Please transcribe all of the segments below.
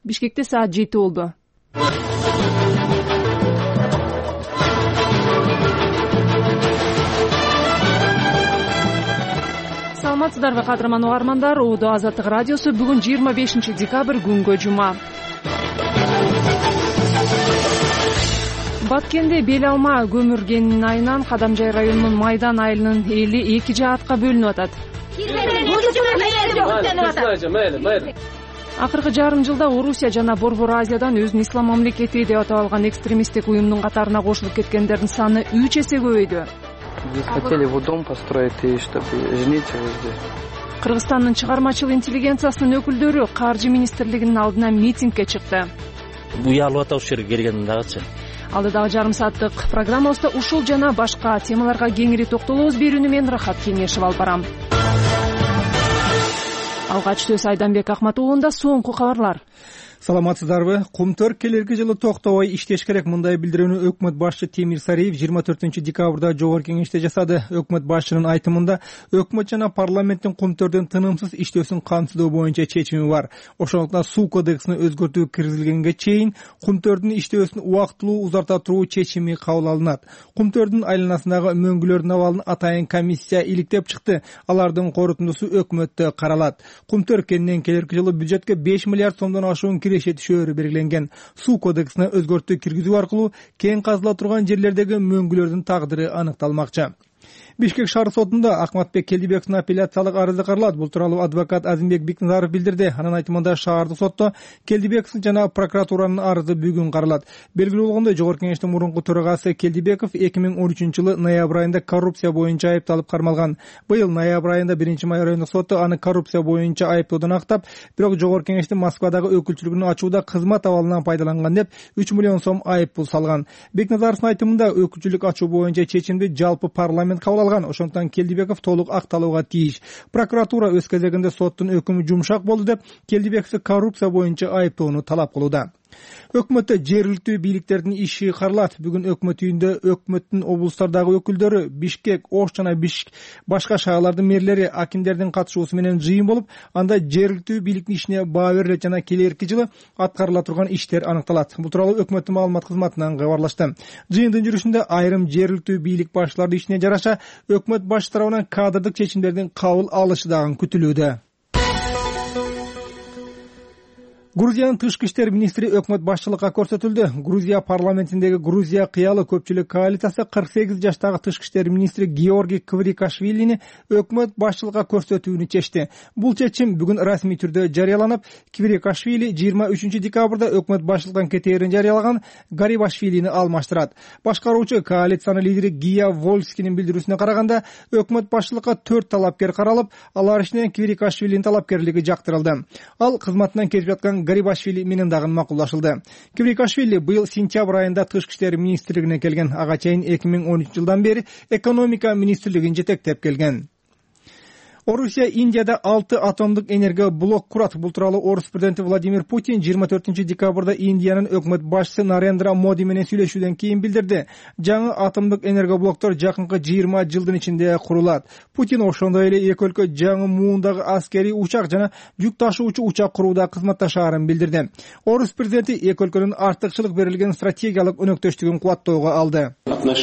Бишкекте саат 7 болду. Саламатсыздарбы кадырман угармандар, Удо Азаттык радиосу бүгүн 25 декабрь күнгө жума. Баткенде бел алма көмүргенин айынан Кадамжай районунун Майдан айылынын эли 2 жаатка бөлүнүп атат. Акыркы жарым жылда Орусия жана Борбор Азиядан өзүн ислам мамлекети деп атап алган экстремисттик уюмдун катарына кошулуп кеткендердин саны 3 эсе көбөйдү. Здесь хотели вот дом построить и чтобы женить его здесь. Кыргызстандын чыгармачыл интеллигенциясынын өкүлдөрү Каржы министрлигинин алдына митингге чыкты. Уялып атат ушул жерге келгенден дагычы. Алдыдагы жарым сааттык программабызда ушул жана башка темаларга кеңири токтолобуз. Берүүнү мен Рахат Кеңешев алып барам. Алгач сөз Айданбек Акматуулунда соңку кабарлар. Саламатсыздарбы? Кумтөр келерки жылы токтобой иштеш керек. Мындай билдирүүнү өкмөт башчы Темир Сариев 24 декабрда Жогорку Кеңеште жасады. Өкмөт башчынын айтымында өкмөт жана парламенттин кумтөрдүн тынымсыз иштөөсүн камсыздоо боюнча чечими бар. Ошондуктан суу кодексине өзгөртүү киргизилгенге чейин кумтөрдүн иштөөсүн убактылуу узарта туруу чечими кабыл алынат. Кумтөрдүн айланасындагы мөңгүлөрдүн абалын атайын комиссия иликтеп чыкты. Алардын корутундусу өкмөттө каралат. Кумтөр кенинен келерки жылы бюджетке 5 миллиард сомдон ашуун түшөөрү белгиленген. Суу кодексине өзгөртүү киргизүү аркылуу кен казыла турган жерлердеги мөңгүлөрдүн тагдыры аныкталмакчы. Бишкек шаар сотунда Акматбек Келдибековдун апелляциялык арызы каралат. Бул тууралуу адвокат Азимбек Бикназаров билдирди. Анын айтымында шаардык сотто Келдибеков жана прокуратуранын арызы бүгүн каралат. Белгилүү болгондой, Жогорку Кеңештин мурунку төрагасы Келдибеков 2013-жылы ноябрь айында коррупция боюнча айыпталып кармалган. Быйыл ноябрь айында 1-май райондук соту аны коррупция боюнча айыптоодон актап, бирок Жогорку Кеңештин Москвадагы өкүлчүлүгүн ачууда кызмат абалынан пайдаланган деп 3 миллион сом айып пул салган. Бекназаровдун айтымында өкүлчүлүк ачуу боюнча чечимди жалпы парламент кабыл алган. Ошондуктан Келдибеков толук акталууга тийиш. Прокуратура өз кезегинде соттун өкүмү жумшак болду деп Келдибековду коррупция боюнча айыптоону талап кылууда. Өкмөттө жергиликтүү бийликтердин иши каралат. Бүгүн өкмөт үйүндө өкмөттүн облустардагы өкүлдөрү, Бишкек, Ош жана башка шаарлардын мэрлери, акимдердин катышуусу менен жыйын болуп, анда жергиликтүү бийликтин ишине баа берилет жана келерки жылы аткарыла турган иштер аныкталат. Бул тууралуу өкмөттүн маалымат кызматынан кабарлашты. Жыйындын жүрүшүндө айрым жергиликтүү бийлик башчыларынын ишине жараша өкмөт башчы тарабынан кадрдык чечимдердин кабыл алышы дагы күтүлүүдө. Грузиянын тышкы иштер министри өкмөт башчылыкка көрсөтүлдү. Грузия парламентиндеги Грузия кыялы көпчүлүк коалициясы 48 жаштагы тышкы иштер министри Георгий Кврикашвилини өкмөт башчылыкка көрсөтүүнү чечти. Бул чечим бүгүн расмий түрдө жарыяланып, Кврикашвили 23 декабрда өкмөт башчылыктан кетээрин жарыялаган Гарибашвилини алмаштырат. Башкаруучу коалициянын лидери Гия Вольскинин билдирүүсүнө караганда, өкмөт башчылыкка 4 талапкер каралып, алар ичинен Кврикашвилинин талапкерлиги жактырылды. Ал кызматынан кетип жаткан Гарибашвили менен дагы макулдашылды. Кврикашвили быйыл сентябрь айында тышкы иштер министрлигине келген. Ага чейин 2013 жылдан бери экономика министрлигин жетектеп келген. Орусия Индияда 6 атомдук энергия блок курат. Бул тууралуу Орус президенти Владимир Путин 24 декабрда Индиянын өкмөт башчысы Нарендра Моди менен сүйлөшүүдөн кийин билдирди. Жаңы атомдук энергия блоктор жакынкы 20 жылдын ичинде курулат. Путин ошондой эле эки өлкө жаңы муундагы аскерий учак жана жүк ташуучу учак курууда кызматташаарын билдирди. Орус президенти эки өлкөнүн артыкчылык берилген стратегиялык өнөктөштүгүн кубаттоого алды.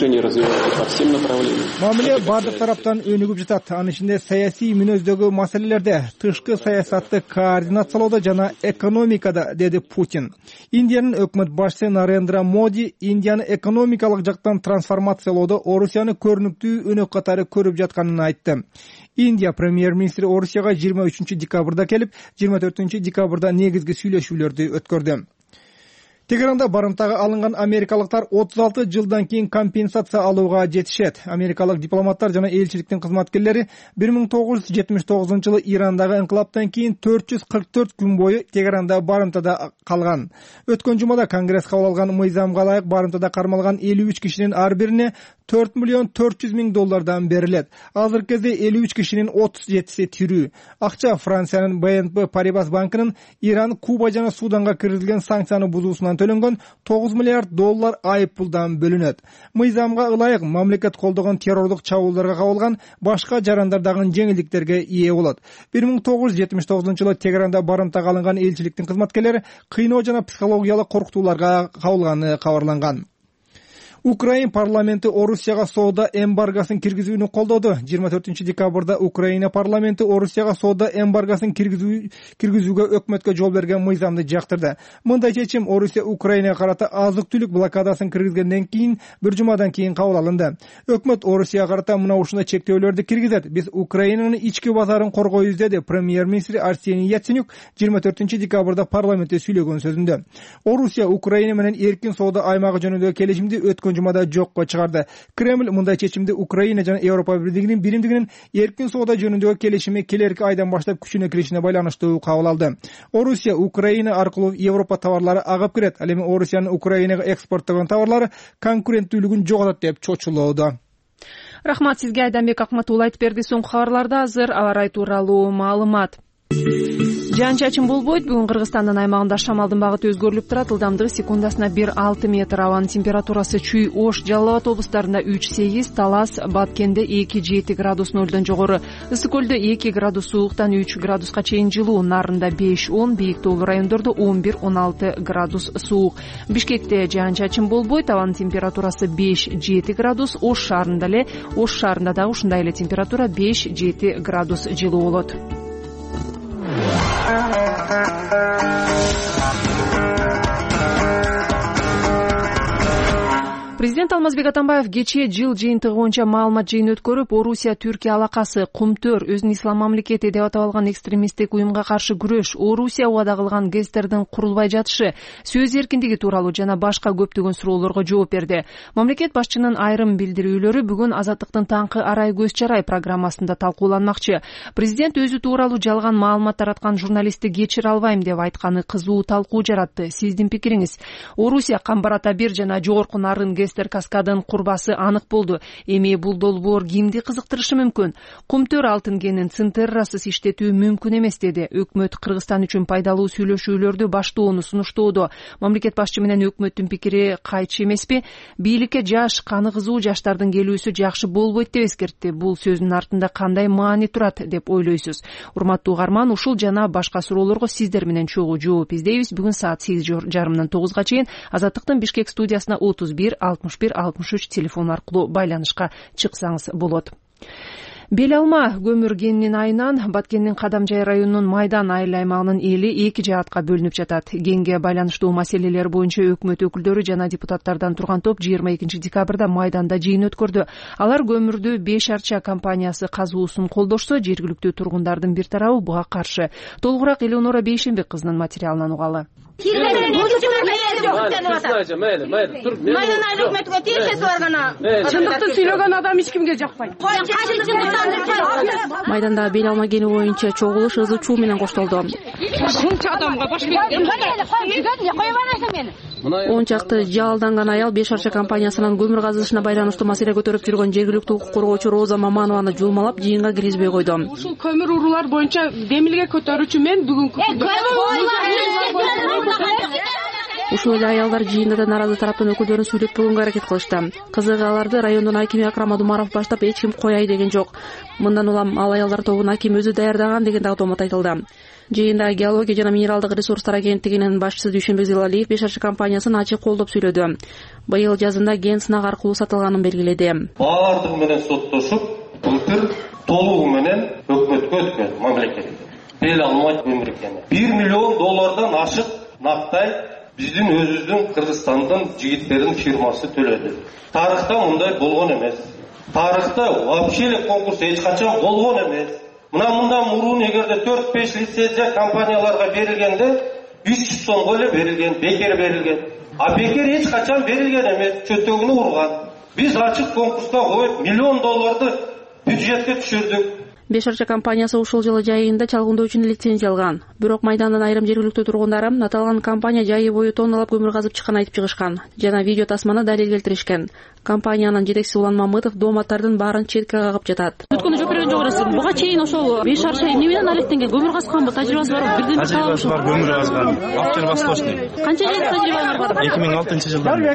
Мамиле бардык тараптан өнүгүп жатат. Анын ичинде саясий мүнөздөгү маселелерде, тышкы саясатты координациялоодо жана экономикада, деди Путин. Индиянын өкмөт башчысы Нарендра Моди Индияны экономикалык жактан трансформациялоодо Орусияны көрүнүктүү өнөк катары көрүп жатканын айтты. Индия премьер-министри Орусияга 23 декабрда келип, 24 декабрда негизги сүйлөшүүлөрдү өткөрдү. Тегеранда барымтага алынган америкалыктар 36 жылдан кийин компенсация алууга жетишет. Америкалык дипломаттар жана элчиликтин кызматкерлери 1979 жылы Ирандагы инкылаптан кийин 444 күн бою Тегеранда барымтада калган. Өткөн жумада Конгресс кабыл алган мыйзамга ылайык барымтада кармалган 53 кишинин ар бирине $4,400,000 берилет. Азыркы кезде 53 кишинин 37си тирүү. Акча Франциянын BNP Paribas банкынын Иран, Куба жана Суданга киргизилген санкцияны бузуусунан төлөнгөн $9 миллиард айып пулдан бөлүнөт. Мыйзамга ылайык мамлекет колдогон террорлук чабуулдарга кабылган башка жарандар дагы жеңилдиктерге ээ болот. 1979-жылы Тегеранда барымтага алынган элчиликтин кызматкерлери кыйноо жана психологиялык коркутууларга кабылганы кабарланган. Украин парламенти Орусияга соода эмбаргосын киргизүүнү колдоду. 24 декабрда Украина парламенти Орусияга соода эмбаргосын киргизүүгө өкмөткө жол берген мыйзамды жактырды. Мындай чечим Орусия Украинага карата азык-түлүк блокадасын киргизгенден кийин бир жумадан кийин кабыл алынды. Өкмөт Орусияга карата мына ушундай чектөөлөрдү киргизет. Биз Украинанын ички базарын коргойбуз деди премьер-министр Арсений Яценюк 24 декабрда парламентте сүйлөгөн сөзүндө. Орусия Украина менен эркин соода аймагы жөнүндөгү келишимди жумада жокко чыгарды. Кремль мындай чечимди Украина жана Европа биримдигинин эркин соода жөнүндөгү келишими келерки айдан баштап күчүнө киришине байланыштуу кабыл алды. Орусия Украина аркылуу Европа товарлары агып кирет. Ал эми Орусиянын Украинага экспорттогон товарлары конкуренттүүлүгүн жоготот деп чочулоодо. Рахмат сизге, Айданбек Акматулла айтып берди. Соңку кабарларда азыр аба ырайы тууралуу маалымат. Жаан-чачын болбойт. Бүгүн Кыргызстандын аймагында шамалдын багыты өзгөрүлүп турат. Ылдамдыгы секундасына 1-6 метр. Абанын температурасы Чүй, Ош, Жалал Абад облустарында 3-8, Талас, Баткенде 2-7 градус нөлдөн жогору, Ысык көлдө 2 градус сууктан 3 градуска чейин жылуу, Нарында 5-10, Бийик тоолуу райондордо 11-16 градус суук. Бишкекте жаан-чачын болбойт. Абанын температурасы 5-7 градус. Ош шаарында дагы ушундай эле температура 5-7 градус жылуу болот. Президент Алмазбек Атамбаев кечээ жыл жыйынтыгы боюнча маалымат жыйын өткөрүп, Орусия Түркия алакасы, Кумтөр, өзүн ислам мамлекети деп аталган экстремисттик уюмга каршы күрөш, Орусия убада кылган ГЭСтердин курулбай жатышы, сөз эркиндиги тууралуу жана башка көптөгөн суроолорго жооп берди. Мамлекет башчынын айрым билдирүүлөрү бүгүн Азаттыктын таңкы арай көз чарай программасында талкууланмакчы. Президент өзү тууралуу жалган маалымат тараткан журналистти кечире албайм деп айтканы кызуу талкуу жаратты. Сиздин пикириңиз? Орусия Камбар Ата 1 жана жогорку нарын ГЭСтер каскадын курбасы анык болду. Эми бул долбоор кимди кызыктырышы мүмкүн? Кумтөр алтын кенин цинтеррасыз иштетүү мүмкүн эмес деди. Өкмөт Кыргызстан үчүн пайдалуу сүйлөшүүлөрдү баштоону сунуштоодо. Мамлекет башчы менен өкмөттүн пикири кайчы эмеспи? Бийликке жаш, каны кызуу жаштардын келүүсү жакшы болбойт деп эскертти. Бул сөздүн артында кандай маани турат деп ойлойсуз? Урматтуу угарман, ушул жана башка суроолорго сиздер менен чогуу жооп издейбиз. Бүгүн саат 8:30 9-га чейин Азаттыктын Бишкек студиясына 31 61 63 телефон аркылуу байланышка чыксаңыз болот. Бел алма көмүр кенинин айынан Баткендин Кадамжай районунун Майдан айыл аймагынын эли эки жаатка бөлүнүп жатат. Кенге байланыштуу маселелер боюнча өкмөт өкүлдөрү жана депутаттардан турган топ 22 декабрда Майданда жыйын өткөрдү. Алар көмүрдү 5 арча компаниясы казуусун колдошсо, жергиликтүү тургундардын бир тарабы буга каршы. Толугураак Элеонора Бейшенбек кызынын материалынан угалы. Чындыкты сүйлөгөн адам эч кимге жакпайт. Майданда бел алма кени боюнча чогулуш ызы чуу менен коштолду. Он чакты жалданган аял 5 арча компаниясынын көмүр казышына байланыштуу маселе көтөрүп жүргөн жергиликтүү укук коргоочу Роза Маманованы жулмалап жыйынга киргизбей койду. Ушул көмүр уруулар боюнча демилге көтөрүүчү мен бүгүнкү Ушул эле аялдар жыйында да наразы тараптын өкүлдөрүн сүйлөп бүгөнгө аракет кылышты. Кызыгы аларды райондун акими Акрам Адумаров баштап эч ким кояй деген жок. Мындан улам ал аялдар тобун аким өзү даярдаган деген дагы томот айтылды. Жыйында геология жана минералдык ресурстар агенттигинин башчысы Дүйшөнбек Зилалиев 5 арча компаниясын ачык колдоп сүйлөдү. Быйыл жазында ген сынак аркылуу сатылганын белгиледи. Баардыгы менен соттошуп, былтыр толугу менен өкмөткө өткөн мамлекет. Бел алмай көмүр экени. $1 миллион ашык нактай биздин өзүбүздүн Кыргызстандын жигиттеринин фирмасы төлөдү. Тарыхта мындай болгон эмес. Тарыхта вообще эле конкурс эч качан болгон эмес. Мындан мурун эгерде 4-5 лицензия компанияларга берилгенде 300 сомго эле берилген, бекер берилген. А бекер эч качан берилген эмес, чөтөгүнү урган. Биз ачык конкурска коюп $1 миллион бюджетке түшүрдүк. Беш Арча компаниясы ушул жылы жайында чалгындоо үчүн лицензия алган. Бирок майдандын айрым жергиликтүү тургундары аталган компания жайы бою тонналап көмүр казып чыкканын айтып чыгышкан жана видео тасманы далил келтиришкен. Компаниянын жетекчиси Улан Мамытов дом аттардын баарын четке кагып жатат. Өткөндө жооп берген жок элесиз. Буга чейин ошол Беш Арча эмне менен алектенген? Көмүр казганбы? Тажрыйбасы барбы? Бирден тажрыйбасы бар, көмүр казган. Автор восточный. Канча жыл тажрыйба бар? 2006-жылдан.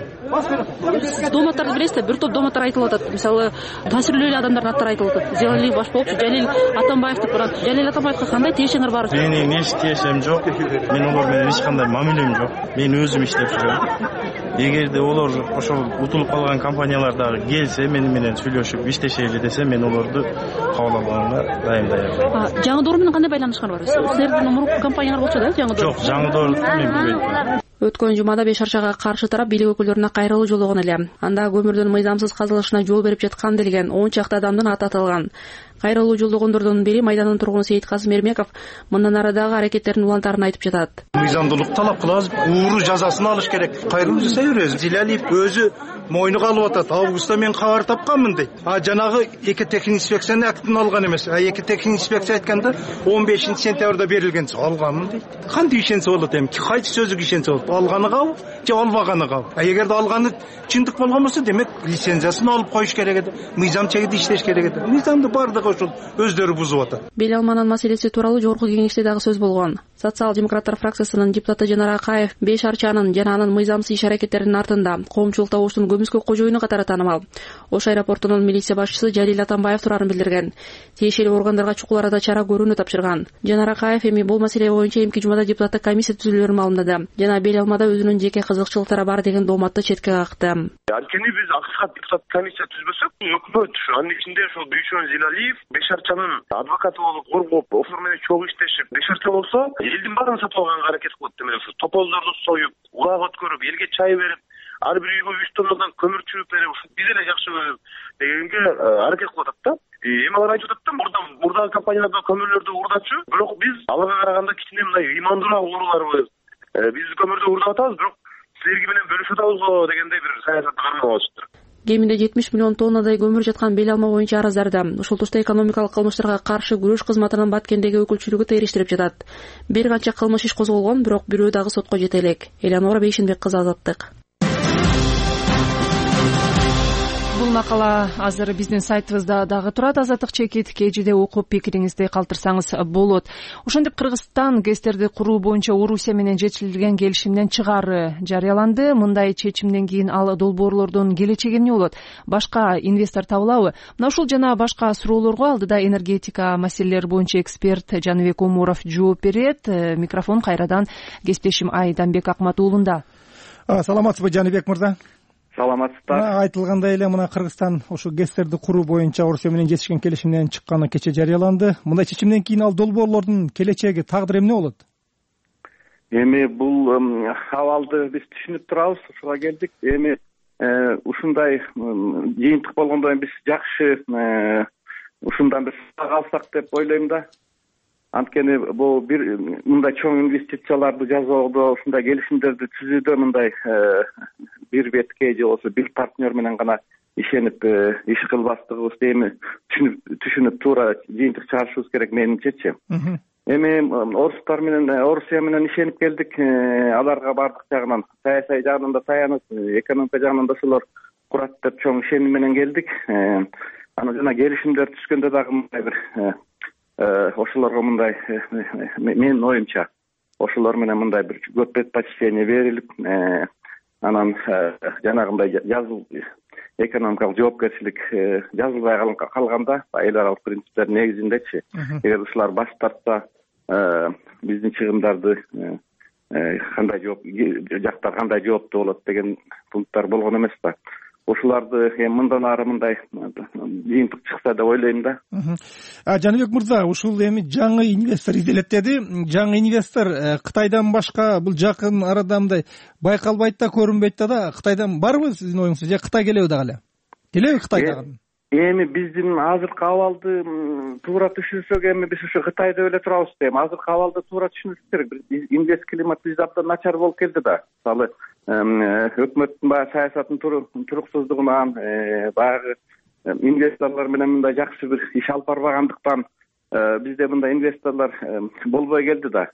Дом аттарды билесиз, бир топ дом аттар айтылып атат. Мисалы, таасирлүү эле адамдардын аттары айтылып атат. Зелалиев баш болчу, Жалил Атамбаев деп барат. Жалил Атамбаевга кандай тиешеңер бар? Менин эч тиешем жок. Мен олар менен эч кандай мамилем жок. Мен өзүм иштеп жүрөм. Эгерде олар ошол утулуп калган компаниялар дагы келсе, мени менен сүйлөшүп иштешели десе, мен олорду кабыл алганга дайындайм. Жаңы Доор менен кандай байланышкан бар? Силердин мурунку компаниялар болчу да, Жаңы Доор? Жок, Жаңы Доор мен билбейм. Өткөн жумада Беш Арчага каршы тарап бийлик өкүлдөрүнө кайрылуу жолдогон эле. Анда көмүрдүн мыйзамсыз казылышына жол берип жаткан делген 10 чакты адамдын аты аталган. Кайрылуу жолдогондордун бири майдандын тургуну Сейиткасым Эрмеков мындан ары дагы аракеттердин улантарын айтып жатат. Мыйзамдуулук талап кылабыз, ууру жазасын алыш керек. Кайрылуу жасай беребиз. Зилалиев өзү мойнуга алып атат. Августта мен кабар тапканмын дейт. Жанагы эки техник инспекциянын актын алган эмес. Эки техник инспекция айтканда 15-сентябрда берилген. Алганмын дейт. Кантип ишенсе болот эми? Кайсы сөзүгө ишенсе болот? Алганы кабыл, же албаганы кабыл. Эгерде алганы чындык болгон болсо, демек лицензиясын алып коюш керек эди. Мыйзам чегиде иштеш керек эди. Мыйзамды бардыгы ошол өздөрү бузуп атат. Бел алманын маселеси тууралуу жогорку кеңеште дагы сөз болгон. Социал-демократтар фракциясынын депутаты Жанар Акаев Беш Арчанын жана анын мыйзамсыз иш аракеттеринин артында коомчулук табуштун көмүскө кожоюну катары таанымал. Ош аэропортунун милиция башчысы Жалил Атамбаев турарын билдирген. Тиешелүү органдарга чукул арада чара көрүүнү тапшырган. Жанар Акаев эми бул маселе боюнча эмки жумада депутаттык комиссия түзүлөрүн маалымдады жана Бел алмада өзүнүн жеке кызыкчылыктары бар деген дооматты четке какты. Анткени биз акыркат депутаттык комиссия түзбөсөк, өкмөт анын ичинде ошол Бейшон Зилалиев Беш Арчанын адвокаты болуп коргоп, ошол менен чогуу иштешип, Беш Арча болсо элдин баарын сатып алганга аракет кылат демек, тополдорду союп, улак өткөрүп, элге чай берип, ар бир үйгө 3 тоннадан көмүр чүгүп берип, биз эле жакшы дегенге аракет кылып атат да. Эми алар айтып атат да, мурдагы компанияларда көмүрлөрдү уурдачу, бирок биз аларга караганда кичине мындай ыймандуураак ууруларбыз. Биз көмүрдү уурдап атабыз, бирок силерге менен бөлүшүп атабыз го дегендей бир саясатты кармап алышыптыр. Кеминде 70 миллион тоннадай көмүр жаткан Бел алма боюнча араздарда ушул тушта экономикалык кылмыштарга каршы күрөш кызматынын Баткендеги өкүлчүлүгү териштирип жатат. Бир канча кылмыш иш козголгон, бирок бирөө дагы сотко жете элек. Элеонора Бейшенбек кызы, Азаттык. Бул макала азыр биздин сайтыбызда дагы турат. Азаттык чекит кежиде окуп пикириңизди калтырсаңыз болот. Ошондой Кыргызстан ГЭСтерди куруу боюнча Орусия менен жетишилген келишимден чыгары жарыяланды. Мындай чечимден кийин ал долбоорлордун келечеги эмне болот? Башка инвестор табылабы? Мына ушул жана башка суроолорго алдыда энергетика маселелери боюнча эксперт Жаныбек Омуров жооп берет. Микрофон кайрадан кесиптешим Айданбек Акматуулунда. Саламатсызбы, Жаныбек мырза? Саламатсыздар. Айтылгандай эле мына Кыргызстан ошо ГЭСтерди куруу боюнча Орусия менен жетишкен келишимден чыкканы кече жарыяланды. Мындай чечимден кийин ал долбоорлордун келечеги, тагдыры эмне болот? Эми бул абалды биз түшүнүп турабыз, ушуга келдик. Эми ушундай жыйынтык болгондон кийин биз жакшы ушундан бир алсак деп ойлойм да. Анткени бул бир мындай чоң инвестицияларды жасоодо, ушундай келишимдерди түзүүдө мындай бир бетке же болбосо бир партнер менен гана ишенип иш кылбастыгыбызды эми түшүнүп туура жыйынтык чыгарышыбыз керек менимчечи. Эми орустар менен Орусия менен ишенип келдик. Аларга бардык жагынан, саясий жагынан да таянып, экономика жагынан да ошолор курат деп чоң ишеним менен келдик. Анан жана келишимдер түшкөндө дагы мындай бир ошолорго мындай менин оюмча ошолор менен мындай бир көп предпочтение берилип, анан жанагындай жазыл экономикалык жоопкерчилик жазылбай калганда эл аралык принциптер негизиндечи, эгер ушулар баш тартса биздин чыгымдарды кандай жооп жактар кандай жооптуу болот деген пункттар болгон эмес да. Ошоларды эми мындан ары мындай жыйынтык чыкса деп ойлойм да. Жаныбек мырза, ушул эми жаңы инвестор изделет деди. Жаңы инвестор Кытайдан башка бул жакын арада мындай байкалбайт да, көрүнбөйт да. Кытайдан барбы сиздин оюңузча, же Кытай келеби дагы эле? Келеби Кытайдан? Эми биздин азыркы абалды туура түшүнсөк, эми биз ушу Кытайда эле турабыз дейм. Азыркы абалды туура түшүнүш керек. Инвест климат бизде абдан начар болуп келди да. Мисалы өкмөттүн баягы саясатынын туруксуздугунан, баягы инвесторлор менен мындай жакшы бир иш алып барбагандыктан бизде мындай инвесторлор болбой келди да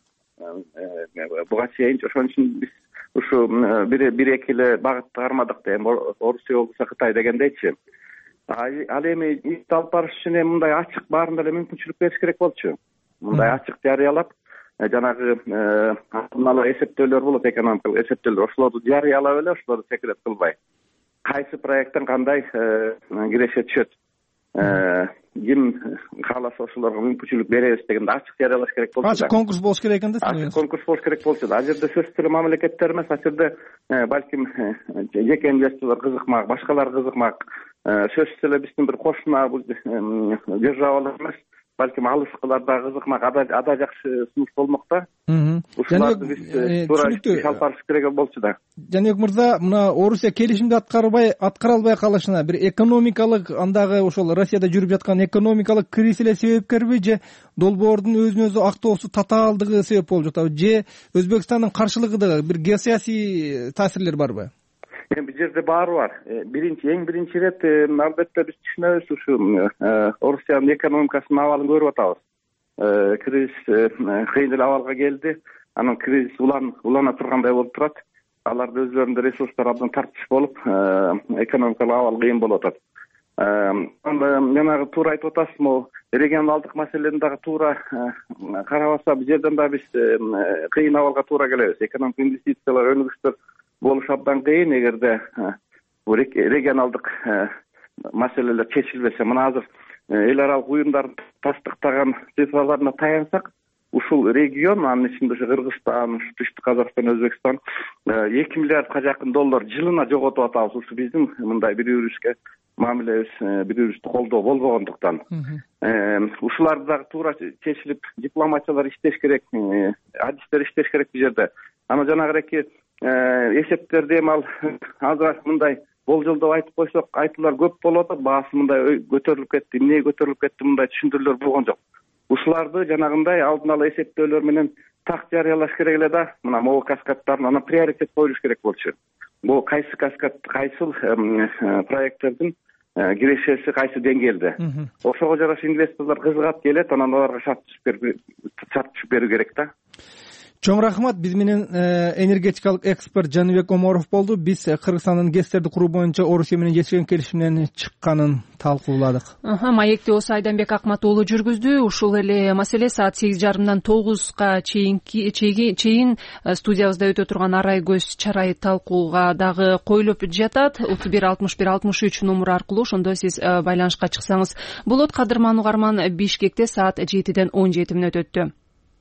буга чейин. Ошон үчүн биз ушу бир эки эле багытты кармадык да, эми Орусия болбосо Кытай дегендейчи. Ал эми ишти алып барыш үчүн эми мындай ачык баарында эле мүмкүнчүлүк бериш керек болчу. Мындай ачык жарыялап, жанагы алдын эсептөөлөр болот, экономикалык эсептөөлөр, ошолорду жарыялап эле, ошолорду секрет кылбай, кайсы проекттен кандай киреше түшөт, ким кааласа ошолорго мүмкүнчүлүк беребиз дегенде ачык жарыялаш керек болчу. Ачык конкурс болуш керек экен да. Ачык конкурс болуш керек болчу да. Ал жерде сөзсүз эле мамлекеттер эмес, ал жерде балким жеке инвесторлор кызыкмак, башкалар кызыкмак. Сөзсүз эле биздин бир кошуна державалар эмес, балким алыскылар дагы кызыкмак, ада жакшы сунуш болмок да. Ушуларды биз туура алып барыш керек болчу да. Жаныбек мырза, мына Орусия келишимди аткара албай калышына бир экономикалык, андагы ошол Россияда жүрүп жаткан экономикалык кризис эле себепкерби, же долбоордун өзүнө өзү актоосу татаалдыгы себеп болуп жатабы, же Өзбекстандын каршылыгы, бир геосаясий таасирлер барбы? Бул жерде баары бар. Эң биринчи ирет албетте биз түшүнөбүз, ушу Орусиянын экономикасынын абалын көрүп атабыз. Кризис кыйын эле абалга келди. Анан кризис улана тургандай болуп турат. Аларда өзлөрүндө ресурстар абдан тартыш болуп, экономикалык абал кыйын болуп атат. Жанагы туура айтып атасыз, могу регионалдык маселени дагы туура карабаса, бул жерден да биз кыйын абалга туура келебиз. Экономик инвестициялар, өнүгүштөр болуш абдан кыйын эгерде бул регионалдык маселелер чечилбесе. Мына азыр эл аралык уюмдардын тастыктаган цифрларына таянсак, ушул регион, анын ичинде ушу Кыргызстан, Түштүк Казакстан, Өзбекстан 2 миллиардка жакын доллар жылына жоготуп атабыз. Ушу биздин мындай бири-бирибизге мамилебиз, бири-бирибизди колдоо болбогондуктан. Ушуларды дагы туура чечилип, дипломатиялар иштеш керек, адистер иштеш керек бул жерде. Ана жанагы эсептерди эми азыраак мындай болжолдоп айтып койсок, айтуулар көп болуп атат. Баасы мындай көтөрүлүп кетти, эмне көтөрүлүп кетти, мындай түшүндүрүүлөр болгон жок. Ушуларды жанагындай алдын ала эсептөөлөр менен так жарыялаш керек эле да. Мына могу каскадтарын ана приоритет коюлуш керек болчу. Бул кайсы каскад, кайсыл проекттердин кирешеси кайсы деңгээлде. Ошого жараша инвесторлор кызыгат келет, анан аларга шарт түшүп берүү керек да. Чоң рахмат. Биз менен энергетикалык эксперт Жаныбек Оморов болду. Биз Кыргызстандын ГЭСтерди куруу боюнча Орусия менен жетишкен келишимден чыкканын талкууладык. Маекти осы Айданбек Акмат уулу жүргүздү. Ушул эле маселе саат 8:30 9-га чейин студиябызда өтө турган арай көз чарай талкууга дагы коюлуп жатат. 31 61 63 номер аркылуу ошондо сиз байланышка чыксаңыз болот. Кадырман угарман, Бишкекте саат 7:17 өтөттү.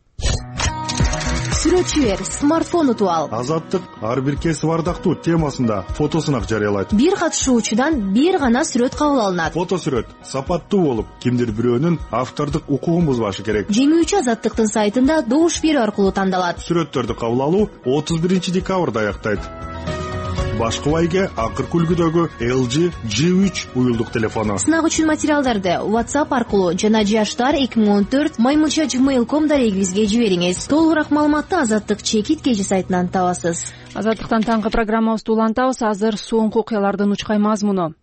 Сүрөтчүлөр смартфон утуп ал. Азаттык ар бир кесип ардактуу темасында фотосунак жарыялайт. Бир катышуучудан бир гана сүрөт кабыл алынат. Фотосүрөт сапаттуу болуп, кимдир бирөөнүн автордук укугун бузбашы керек. Жеңүүчү Азаттыктын сайтында добуш берүү аркылуу тандалат. Сүрөттөрдү кабыл алуу 31 декабрда аяктайт. Башкы байге акыркы үлгүдөгү LG G3 уюлдук телефону. Сынак үчүн материалдарды WhatsApp аркылуу жана jashtar2014@gmail.com дарегибизге жибериңиз. Толугураак маалыматты Азаттык чекит кежи сайтынан табасыз. Азаттыктан таңкы программабызды улантабыз. Азыр соңку окуялардын учкай мазмуну.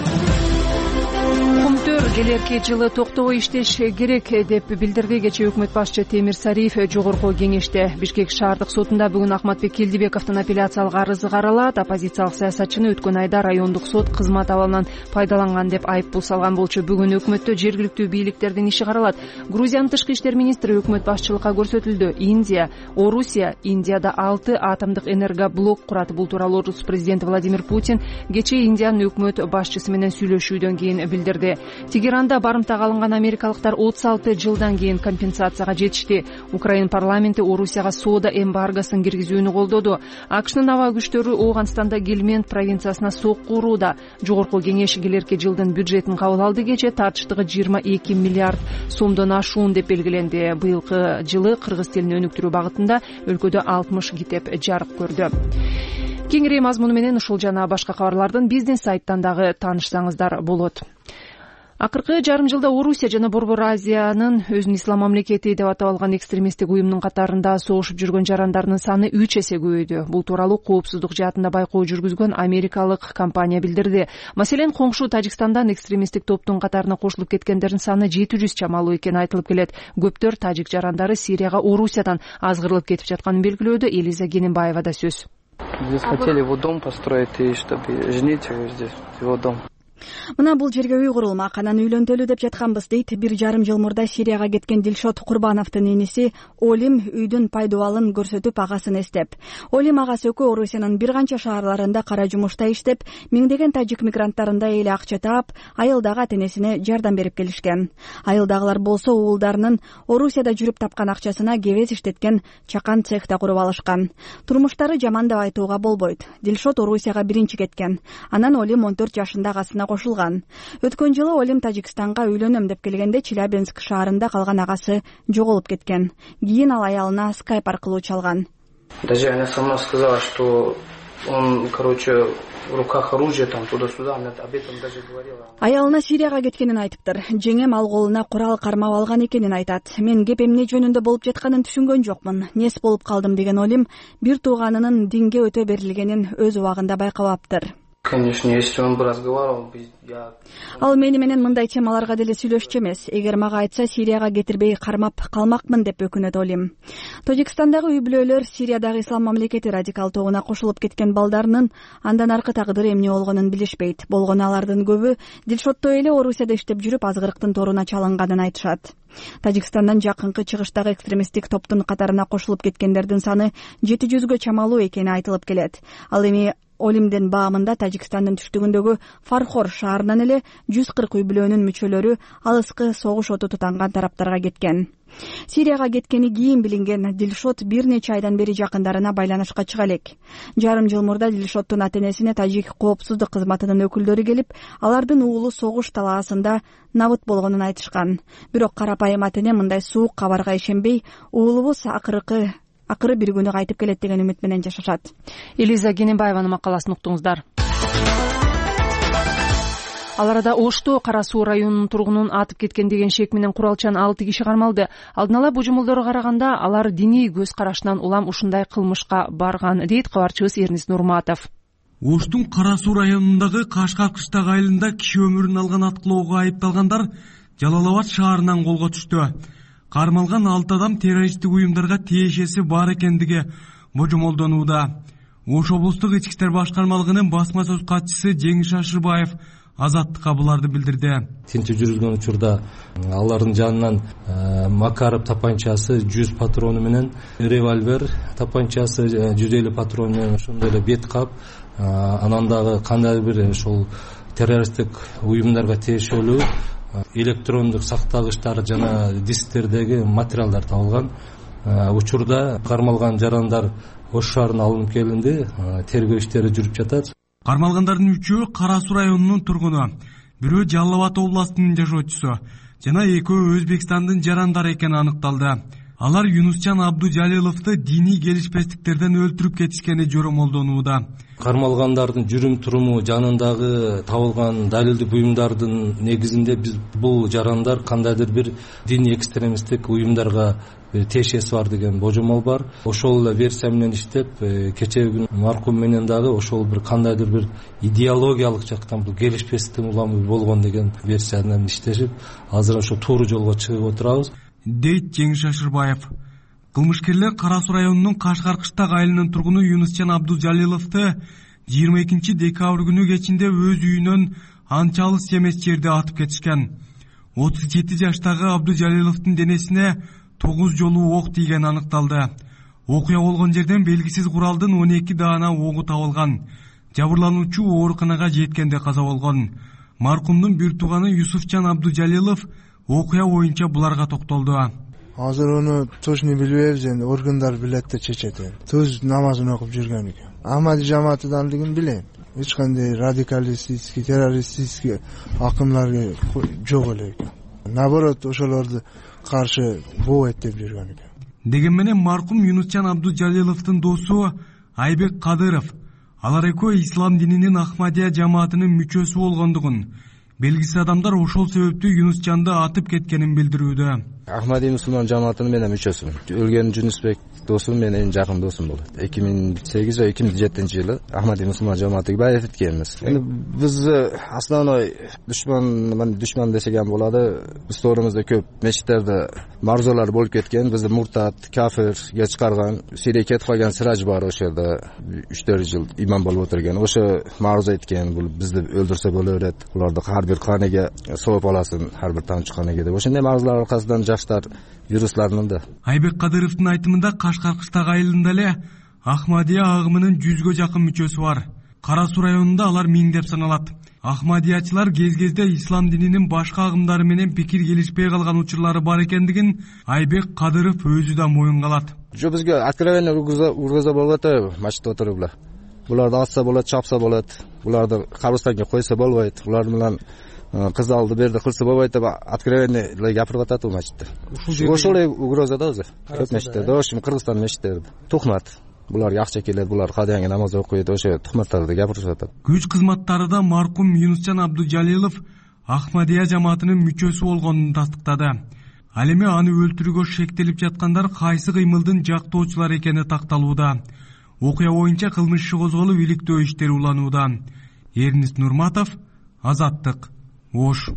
Келерки жылы токтобой иштеш керек деп билдирди. Кечээ өкмөт башчы Темир Сариев жогорку кеңеште. Бишкек шаардык сотунда бүгүн Ахматбек Келдибековдун апелляциялык арызы каралат. Оппозициялык саясатчыны өткөн айда райондук сот кызмат абалынан пайдаланган деп айыппул салган болчу. Бүгүн өкмөттө жергиликтүү бийликтердин иши каралат. Грузиянын тышкы иштер министри өкмөт башчылыкка көрсөтүлдү. Орусия Индияда 6 атомдук энергоблок курат. Бул тууралуу Орус президенти Владимир Путин кечээ Индиянын өкмөт башчысы менен сүйлөшүүдөн кийин билдирди. Тегеранда барымтага алынган америкалыктар 36 жылдан кийин компенсацияга жетишти. Украина парламенти Орусияга соода эмбаргосын киргизүүнү колдоду. АКШнын аба күчтөрү Ооганстанда Гельмент провинциясына сокку урууда. Жогорку кеңеш келерки жылдын бюджетин кабыл алды. Кечээ тартыштыгы 22 миллиард сомдон ашуун деп белгиленди. Быйылкы жылы кыргыз тилин өнүктүрүү багытында өлкөдө 60 китеп жарык көрдү. Кеңири мазмуну менен ушул жана башка кабарлардын биздин сайттан дагы таанышсаңыздар болот. Акыркы жарым жылда Орусия жана Борбор Азиянын өзүн ислам мамлекети деп атап алган экстремисттик уюмдун катарында согушуп жүргөн жарандардын саны 3 эсе көбөйдү. Бул тууралуу коопсуздук жаатында байкоо жүргүзгөн америкалык компания билдирди. Маселен, коңшу Тажикстандан экстремисттик топтун катарына кошулуп кеткендердин саны 700 чамалуу экени айтылып келет. Көптөр тажик жарандары Сирияга Орусиядан азгырылып кетип жатканын белгилөөдө. Элиза Гененбаева да сөз. Здесь хотели его дом построить, и чтобы женить его здесь, его дом. Мына бул жерге үй курулмак, анан үйлөнтөлүү деп жатканбыз, дейт 1,5 жыл мурда Сирияга кеткен Дилшот Курбановдун иниси Олим үйдүн пайдубалын көрсөтүп агасын эстеп. Олим агасы экөө Орусиянын бир канча шаарларында кара жумушта иштеп, миңдеген тажик мигранттарындай эле акча таап, айылдагы ата-энесине жардам берип келишкен. Айылдагылар болсо уулдарынын Орусияда жүрүп тапкан акчасына кебез иштеткен чакан цехта куруп алышкан. Турмуштары жаман деп айтууга болбойт. Дилшот Орусияга биринчи кеткен. Анан Олим 14 жашында агасына кошулган. Өткөн жылы Олим Тажикстанга үйлөнөм деп келгенде Челябинск шаарында калган агасы жоголуп кеткен. Кийин ал аялына скайп аркылуу чалган. Даже она сама сказала, что он, в руках оружие там туда-сюда, она об этом даже говорила. Аялына Сирияга кеткенин айтыптыр. Жеңем ал колуна курал кармап алган экенин айтат. Мен кеп эмне жөнүндө болуп жатканын түшүнгөн жокмун. Нес болуп калдым деген Олим бир тууганынын динге өтө берилгенин өз убагында байкабаптыр. Конечно, если он бы разговаривал, я... Ал мени менен мындай темаларга деле сүйлөшчү эмес. Эгер мага айтса, Сирияга кетирбей кармап калмакмын деп өкүнөт Олим. Тажикстандагы үй бүлөлөр Сириядагы ислам мамлекети радикал тобуна кошулуп кеткен балдарынын андан аркы тагдыры эмне болгонун билишпейт. Болгону алардын көбү Дилшоттой эле Орусияда иштеп жүрүп азгырыктын торуна чалынганын айтышат. Тажикстандан жакынкы чыгыштагы экстремисттик топтун катарына кошулуп кеткендердин саны 700гө чамалуу экени айтылып келет. Ал эми Олимдин баамында Тажикстандын түштүгүндөгү Фархор шаарынан эле 140 үй бүлөнүн мүчөлөрү алыскы согуш оту тутанган тараптарга кеткен. Сирияга кеткени кийин билинген Дилшот бир нече айдан бери жакындарына байланышка чыга элек. Жарым жыл мурда Дилшоттун ата-энесине тажик коопсуздук кызматынын өкүлдөрү келип, алардын уулу согуш талаасында набыт болгонун айтышкан. Бирок карапайым ата-эне мындай суук кабарга ишенбей, уулубуз акыры бир күнү кайтып келет деген үмүт менен жашашат. Элиза Гененбаеванын макаласын уктуңуздар. Ал арада Ошто Кара Суу районунун тургунун атып кеткен деген шек менен куралчан 6 киши кармалды. Алдын ала божомолдорго караганда алар диний көз карашынан улам ушундай кылмышка барган, дейт кабарчыбыз Эрнис Нурматов. Оштун Кара Суу районундагы Кашкар кыштак айылында киши өмүрүн алган аткылоого айыпталгандар Жалал-Абад шаарынан колго түштү. Кармалган 6 адам террористтик уюмдарга тиешеси бар экендиги божомолдонууда. Ош облустук ички иштер башкармалыгынын басма сөз катчысы Жеңиш Шашырбаев азаттыкка буларды билдирди. Тинтип жүргөн учурда алардын жанынан Макаров тапанчасы 100 патрону менен, револьвер тапанчасы 150 патрону менен, ошондой эле бет кап, анан дагы кандай бир ошол террористтик уюмдарга тиешелүү электрондук сактагычтар жана дисктердеги материалдар табылган. Учурда кармалган жарандар Ош шаарына алынып келинди, тергөө иштери жүрүп жатат. Кармалгандардын 3-өө Кара Суу районунун тургуну, бирөө Жалал-Абад областынын жашоочусу жана экөө Өзбекстандын жарандары экени аныкталды. Алар Юнусчан Абдужалиловду диний келишпестиктерден өлтүрүп кетишкени жоромолдонууда. Кармалгандардын жүрүм туруму жанындагы табылган далилдик уюмдардын негизинде биз бул жарандар кандайдыр бир диний экстремисттик уюмдарга тиешеси бар деген божомол бар. Ошол эле версия менен иштеп, кечеги күнү маркум менен дагы ошол бир кандайдыр бир идеологиялык жактан бул келишпестик уламы болгон деген версия менен иштешип, азыр ошо тууру жолго чыгып отурабыз, дейт Жеңиш Шашырбаев. Кылмышкерлер Кара Суу районунун Кашкар кыштак айылынын тургуну Юнусчан Абдужалиловду 22 декабрь күнү кечинде өз үйүнөн анча алыс эмес жерде атып кетишкен. 37 жаштагы Абдужалиловдун денесине 9 жолу ок тийгени аныкталды. Окуя болгон жерден белгисиз куралдын 12 даана огу табылган. Жабырлануучу ооруканага жеткенде каза болгон. Маркумдун бир тууганы Юсуфчан Абдужалилов окуя боюнча буларга токтолду. Азыр ону точно билбейбиз, энди органдар билет да чечет. Төз намазын окуп жүргөн экен. Ахмади жамаатыдандыгын билем. Эч кандай радикалистический, террористический акымдар жок эле экен. Наоборот, ошолорду каршы боо эттеп жүргөн экен. Деген менен маркум Юнусчан Абдужалиловдун досу Айбек Кадыров алар экөө ислам дининин Ахмадия жамаатынын мүчөсү болгондугун, Белгисиз адамдар ошол себептүү Юнусчанды атып кеткенин билдирүүдө. Ахмадий мусулман жамаатынын мен мүчөсүмүн. Өлгөн Жунусбек досум менин эң жакын досум болот. 2008 же 2007-жылы Ахмадий мусулман жамаатыга байет эткенбиз. Эми биз основной душман десек ham болот. Биз тоорубузда көп мечиттерде марзолар болуп кеткен. Бизди муртат, кафирге чыгарган, Сирияга кетип калган Сираж бар ошол жерде 3-4 жыл имам болуп отурган. Ошо марзо эткен, бул бизди өлдүрсө боло берет. Буларды ар бир канеге сооп аласын, ар бир тамчы канеге деп. Ошондой марзолар аркасынан жаштар вирусларынын да. Айбек Кадыровдун айтымында Кашкар-Кыштак айылында эле Ахмадия агымынын 100гө жакын мүчөсү бар. Кара Суу районунда алар миңдеп саналат. Ахмадиячылар кез-кезде ислам дининин башка агымдары менен пикир келишпей калган учурлары бар экендигин Айбек Кадыров өзү да моюнга алат. Жо бизге откровенно ургуза болот, мачтап отуруп. Буларды атса болот, чапса болот. Буларды карбызтанга койсо болбойт. Булар менен кыз алды берди кылса болбойт деп откровенно гапырып атат бул мачтта. Ошол угроза да өзү. Көп мечиттерде, ошо Кыргызстан мечиттерде. Тухмат. Буларга акча келет, булар кадайга намаз окуйт, ошо тухматтарды гапырып атат. Күч кызматтары да маркум Юнусчан Абдужалилов Ахмадия жамаатынын мүчөсү болгонун тастыктады. Ал эми аны өлтүрүүгө шектелип жаткандар кайсы кыймылдын жактоочулары экени такталууда. Окуя боюнча кылмыш иши козголуп, иликтөө иштери уланууда. Эрнис Нурматов, Азаттык, Ош.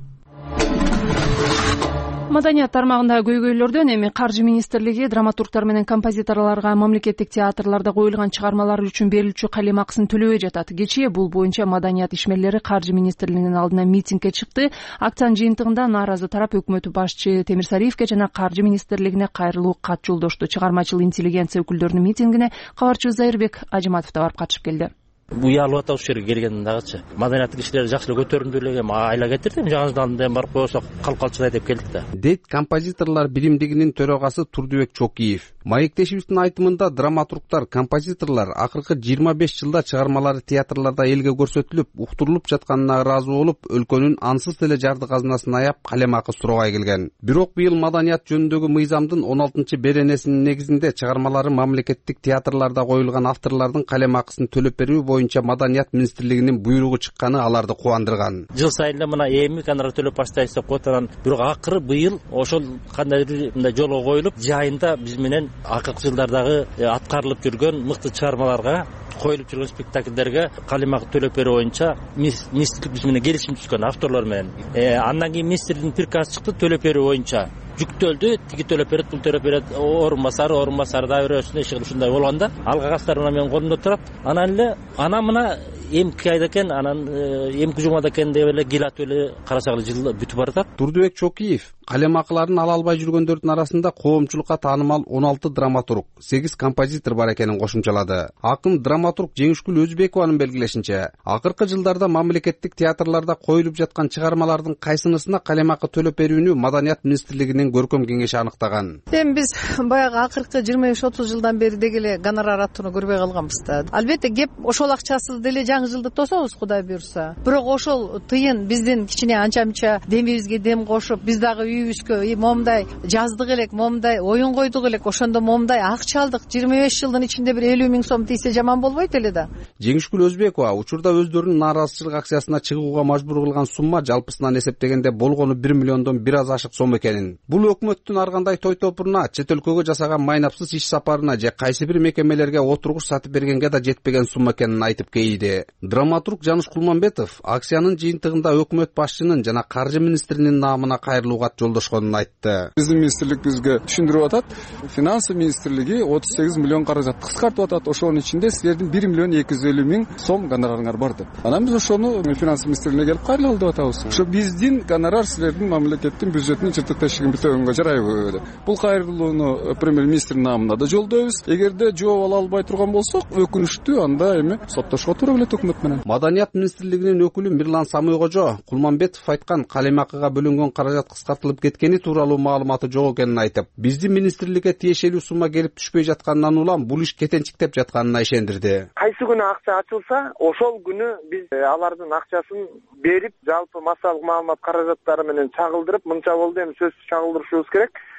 Маданият тармагында көйгөйлөрдөн эми Каржы министрлиги драматургтар менен композиторлорго мамлекеттик театрларда коюлган чыгармалар үчүн берилчү калем акысын төлөбөй жатат. Кечээ бул боюнча маданият ишмерлери Каржы министрлигинин алдына митингге чыкты. Акциянын жыйынтыгында нааразы тарап өкмөт башчы Темирсариевке жана Каржы министрлигине кайрылуу кат жолдошту. Чыгармачыл интеллигенция өкүлдөрүнүн митингине кабарчы Зайырбек Ажыматов да барып катышып келди. Уялып атабыз жерге келгенден дагычы. Маданияттык кишилер жакшы эле көтөрүмдүү эле айла кетирдим. Жаңыдан барып койсок калкалчылай деп келдик да. Дейт композиторлор биримдигинин төрагасы Турдубек Чокиев. Маектешибиздин айтымында драматургтар, композиторлор акыркы 25 жылда чыгармалары театрларда элге көрсөтүлүп, уктурулуп жатканына ыраазы болуп, өлкөнүн ансыз эле жарды казынасын аяп калем акы сурабай келген. Бирок быйыл маданият жөнүндөгү мыйзамдын 16-беренесинин негизинде чыгармалары мамлекеттик театрларда коюлган авторлордун калем акысын төлөп берүү боюнча маданият министрлигинин буйругу чыкканы аларды кубандырган. Жыл сайын эле мына эми гонорар төлөп баштайбыз деп коюлган, бирок акыры быйыл ошол кандайдыр мындай жолго коюлуп, жайында биз менен акыркы жылдардагы аткарылып жүргөн мыкты чыгармаларга, коюлуп жүргөн спектакльдерге калем акы төлөп берүү боюнча министрлик биз менен келишим түзгөн авторлор менен. Андан кийин министрликтин приказы чыкты төлөп берүү боюнча. Жүктөлдү, тиги төлөп берет, бул төлөп берет, орун басары дайресинде иши ушундай болгондо, ал кагаздар менен колумда турат. Анан эле мына эмки айда экен, анан эмки жумада экен деп эле кыйлатып эле карасак эле жыл бүтүп баратат. Турдубек Чокиев калем акыларын ала албай жүргөндөрдүн арасында коомчулукка таанымал 16 драматург, 8 композитор бар экенин кошумчалады. Акын драматург Жеңишгүл Өзбекованын белгилешинче, акыркы жылдарда мамлекеттик театрларда коюлуп жаткан чыгармалардын кайсынысына калем акы төлөп берүүнү маданият министрлигинин көркөм кеңеши аныктаган. Эми биз баягы акыркы 25-30 жылдан бери дегеле гонорар аттууну көрбөй калганбыз да. Албетте кеп ошол акчасы деле жаңы жылды тособуз, Кудай буйрса. Бирок ошол тыйын биздин кичине анча-мынча демибизге дем кошуп, биз дагы үйүбүзгө момундай жаздык элек, момундай оюн койдук элек, ошондо момундай акча алдык. 25 жылдын ичинде бир 50 000 сом тийсе жаман болбойт эле да. Жеңишгүл Өзбекова учурда өздөрүнүн нааразычылык акциясына чыгууга мажбур кылган сумма жалпысынан эсептегенде болгону 1 миллиондон бир аз ашык сом экенин. Бул өкмөттүн ар кандай той топуруна, чет өлкөгө жасаган майнапсыз иш сапарына же кайсы бир мекемелерге отургуч сатып бергенге да жетпеген сумма экенин айтып кейиди. Драматург Жаныш Кулманбетов акциянын жыйынтыгында өкмөт башчынын жана каржы министринин наамына кайрылуу кат жолдошконун айтты. Биздин министрлик бизге түшүндүрүп атат. Финансы министрлиги 38 миллион каражат кыскартып атат. Ошонун ичинде силердин 1 миллион 250 000 сом гонорарыңар бар деп. Анан биз ошону финансы министрлигине келип кайрылалы деп атабыз. Ошо биздин гонорар силердин мамлекеттин бюджетинин чыртык тешигин бүтөгөнгө жарайбы деп. Бул кайрылууну премьер-министрдин наамына да жолдойбуз. Эгерде жооп ала албай турган болсок, өкүнүчтүү, анда эми соттошко туура келет өкмөт менен. Маданият министрлигинин өкүлү Мирлан Самыйкожо Кулманбетов айткан калем акыга бөлүнгөн каражат кыскартылып кеткени тууралуу маалыматы жок экенин айтып, биздин министрликке тиешелүү сумма келип түшпөй жатканынан улам бул иш кетенчиктеп жатканына ишендирди. Кайсы күнү акча ачылса, ошол күнү биз алардын акчасын берип, жалпы массалык маалымат каражаттары менен чагылдырып, мынча болду, эми сөзсүз чагылдырышыбыз керек.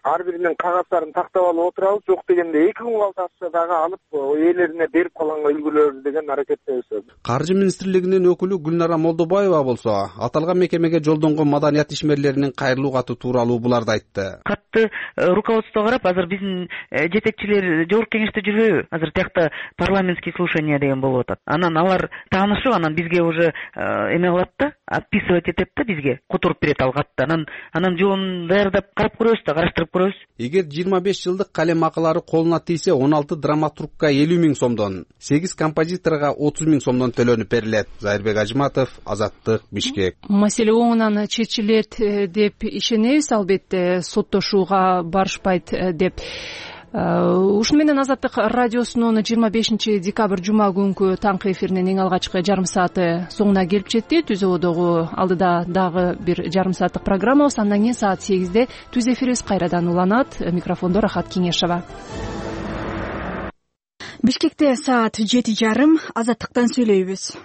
ар биринин кагаздарын тактап алып отурабыз, жок дегенде 2 күн калтырса дагы алып ээлерине берип калганга үлгүлөбүз деген аракеттебиз. Каржы министрлигинин өкүлү Гүлнара Молдобаева болсо аталган мекемеге жолдонгон маданият ишмерлеринин кайрылуу каты тууралуу буларды айтты. Катты руководство карап, азыр биздин жетекчилер жогорку кеңеште жүрбөйбү? Азыр тиякта парламентский слушание деген болуп атат. Анан алар таанышып, анан бизге уже эме кылат да, отписывать этет да бизге, которуп берет ал катты. Анан жообун даярдап карап көрөбүз да, караштырып көрөбүз. Эгер 25 жылдык калем акылары колуна тийсе, 16 драматургка 50 000 сомдон, 8 композиторго 30 000 сомдон төлөнүп берилет. Зайырбек Ажыматов, Азаттык, Бишкек. Маселе оңунан чечилет деп ишенебиз, албетте соттошууга барышпайт деп. Ушуну менен Азаттык радиосунун 25 декабрь жума күнкү таңкы эфиринин эң алгачкы жарым сааты соңуна келип жетти. Түз ободогу алдыда дагы бир жарым сааттык программабыз. Андан кийин саат 8-де түз эфирибиз кайрадан уланат. Микрофондо Рахат Кеңешова. Бишкекте саат 7:30. Азаттыктан сүйлөйбүз.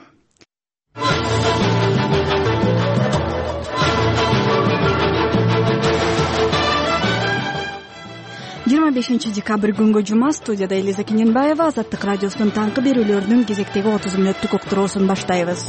25 декабрь күнгө жума, студияда Элиза Кененбаева. Азаттык радиосунун таңкы берүүлөрүнүн кезектеги 30 мүнөттүк уктуруусун баштайбыз.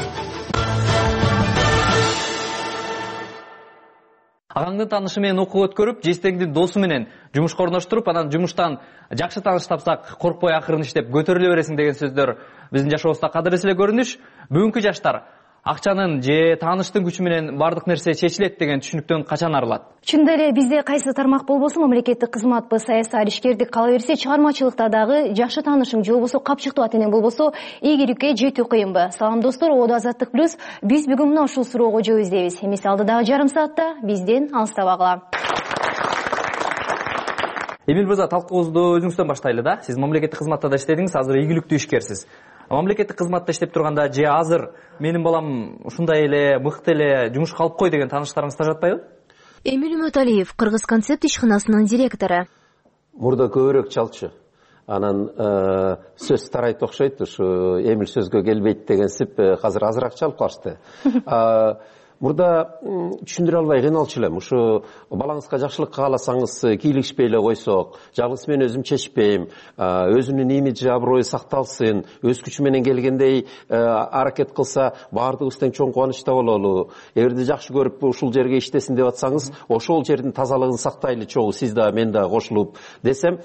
Агаңдын таанышы менен окуу өткөрүп, жестеңдин досу менен жумушка орноштуруп, анан жумуштан жакшы тааныш тапсак, коркпой акырын иштеп көтөрүлө бересиң деген сөздөр биздин жашообузда кадырлуу эле көрүнүш. Бүгүнкү жаштар акчанын же тааныштын күчү менен бардык нерсе чечилет деген түшүнүктөн качан арылат? Чындап эле бизде кайсы тармак болбосун, мамлекеттик кызматпы, саясат, ишкердик кала берсе, чыгармачылыкта дагы жакшы таанышым же болбосо капчыктуу ат энем болбосо ийгиликке жетүү кыйынбы? Салам достор, Оодо Азаттык плюс. Биз бүгүн мына ушул суроого жооп издейбиз. Эмесе алдыдагы жарым саатта бизден алыстабагыла. Эмил мырза, талкуубузду өзүңүздөн баштайлы да. Сиз мамлекеттик кызматта да иштедиңиз, азыр ийгиликтүү ишкерсиз. Мамлекеттик кызматта иштеп турганда же азыр менин балам ушундай эле мыкты эле жумушка алып кой деген тааныштарыңызда жатпайбы? Эмил Үмөталиев, Кыргыз концепт ишканасынын директору. Мурда көбүрөөк чалчу. Анан сөз тарайт окшойт, ушу Эмил сөзгө келбейт дегенсип азыр азыраак чалып калышты. Мурда түшүндүрө албай кыйналчу элем. Ушу балаңызга жакшылык кааласаңыз кийлигишпей эле койсок, жалгыз мен өзүм чечпейм, өзүнүн имиджи, аброю сакталсын, өз күчү менен келгендей аракет кылса, баардыгыбыз тең чоң кубанычта бололу. Эгерде жакшы көрүп ушул жерге иштесин деп атсаңыз, ошол жердин тазалыгын сактайлы чогуу, сиз да мен да кошулуп десем,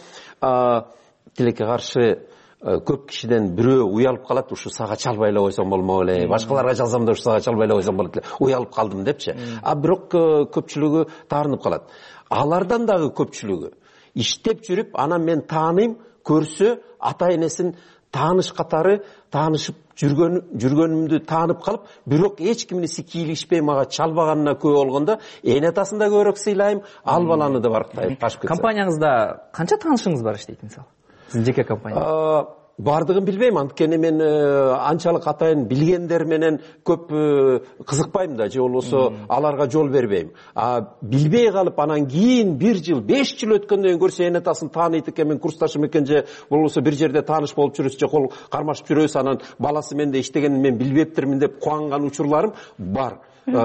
тилекке каршы көп кишиден бирөө уялып калат, ушу сага чалбай эле койсом болмок эле, башкаларга жалсам да ушу сага чалбай эле койсом болот эле, уялып калдым депчи. Бирок көпчүлүгү таарынып калат. Алардан дагы көпчүлүгү иштеп жүрүп, анан мен тааныйм, көрсө ата энесин тааныш катары таанышып жүргөнүмдү таанып калып, бирок эч кимниси кийлигишпей мага чалбаганына күбө болгондо, эне атасын да көбүрөөк сыйлайм, ал баланы да барктайм. Компанияңызда канча таанышыңыз бар иштейт мисалы? Сиздин жеке компания? Бардыгын билбейм, анткени мен анчалык атайын билгендер менен көп кызыкпайм да, же болбосо аларга жол бербейм. Билбей калып, анан кийин 1 жыл, 5 жыл өткөндөн кийин көрсө эне атасын тааныйт экен, мен курсташым экен, же болбосо бир жерде тааныш болуп жүрөбүз, же кол кармашып жүрөбүз, анан баласы менде иштегенин мен билбептирмин деп кубанган учурларым бар.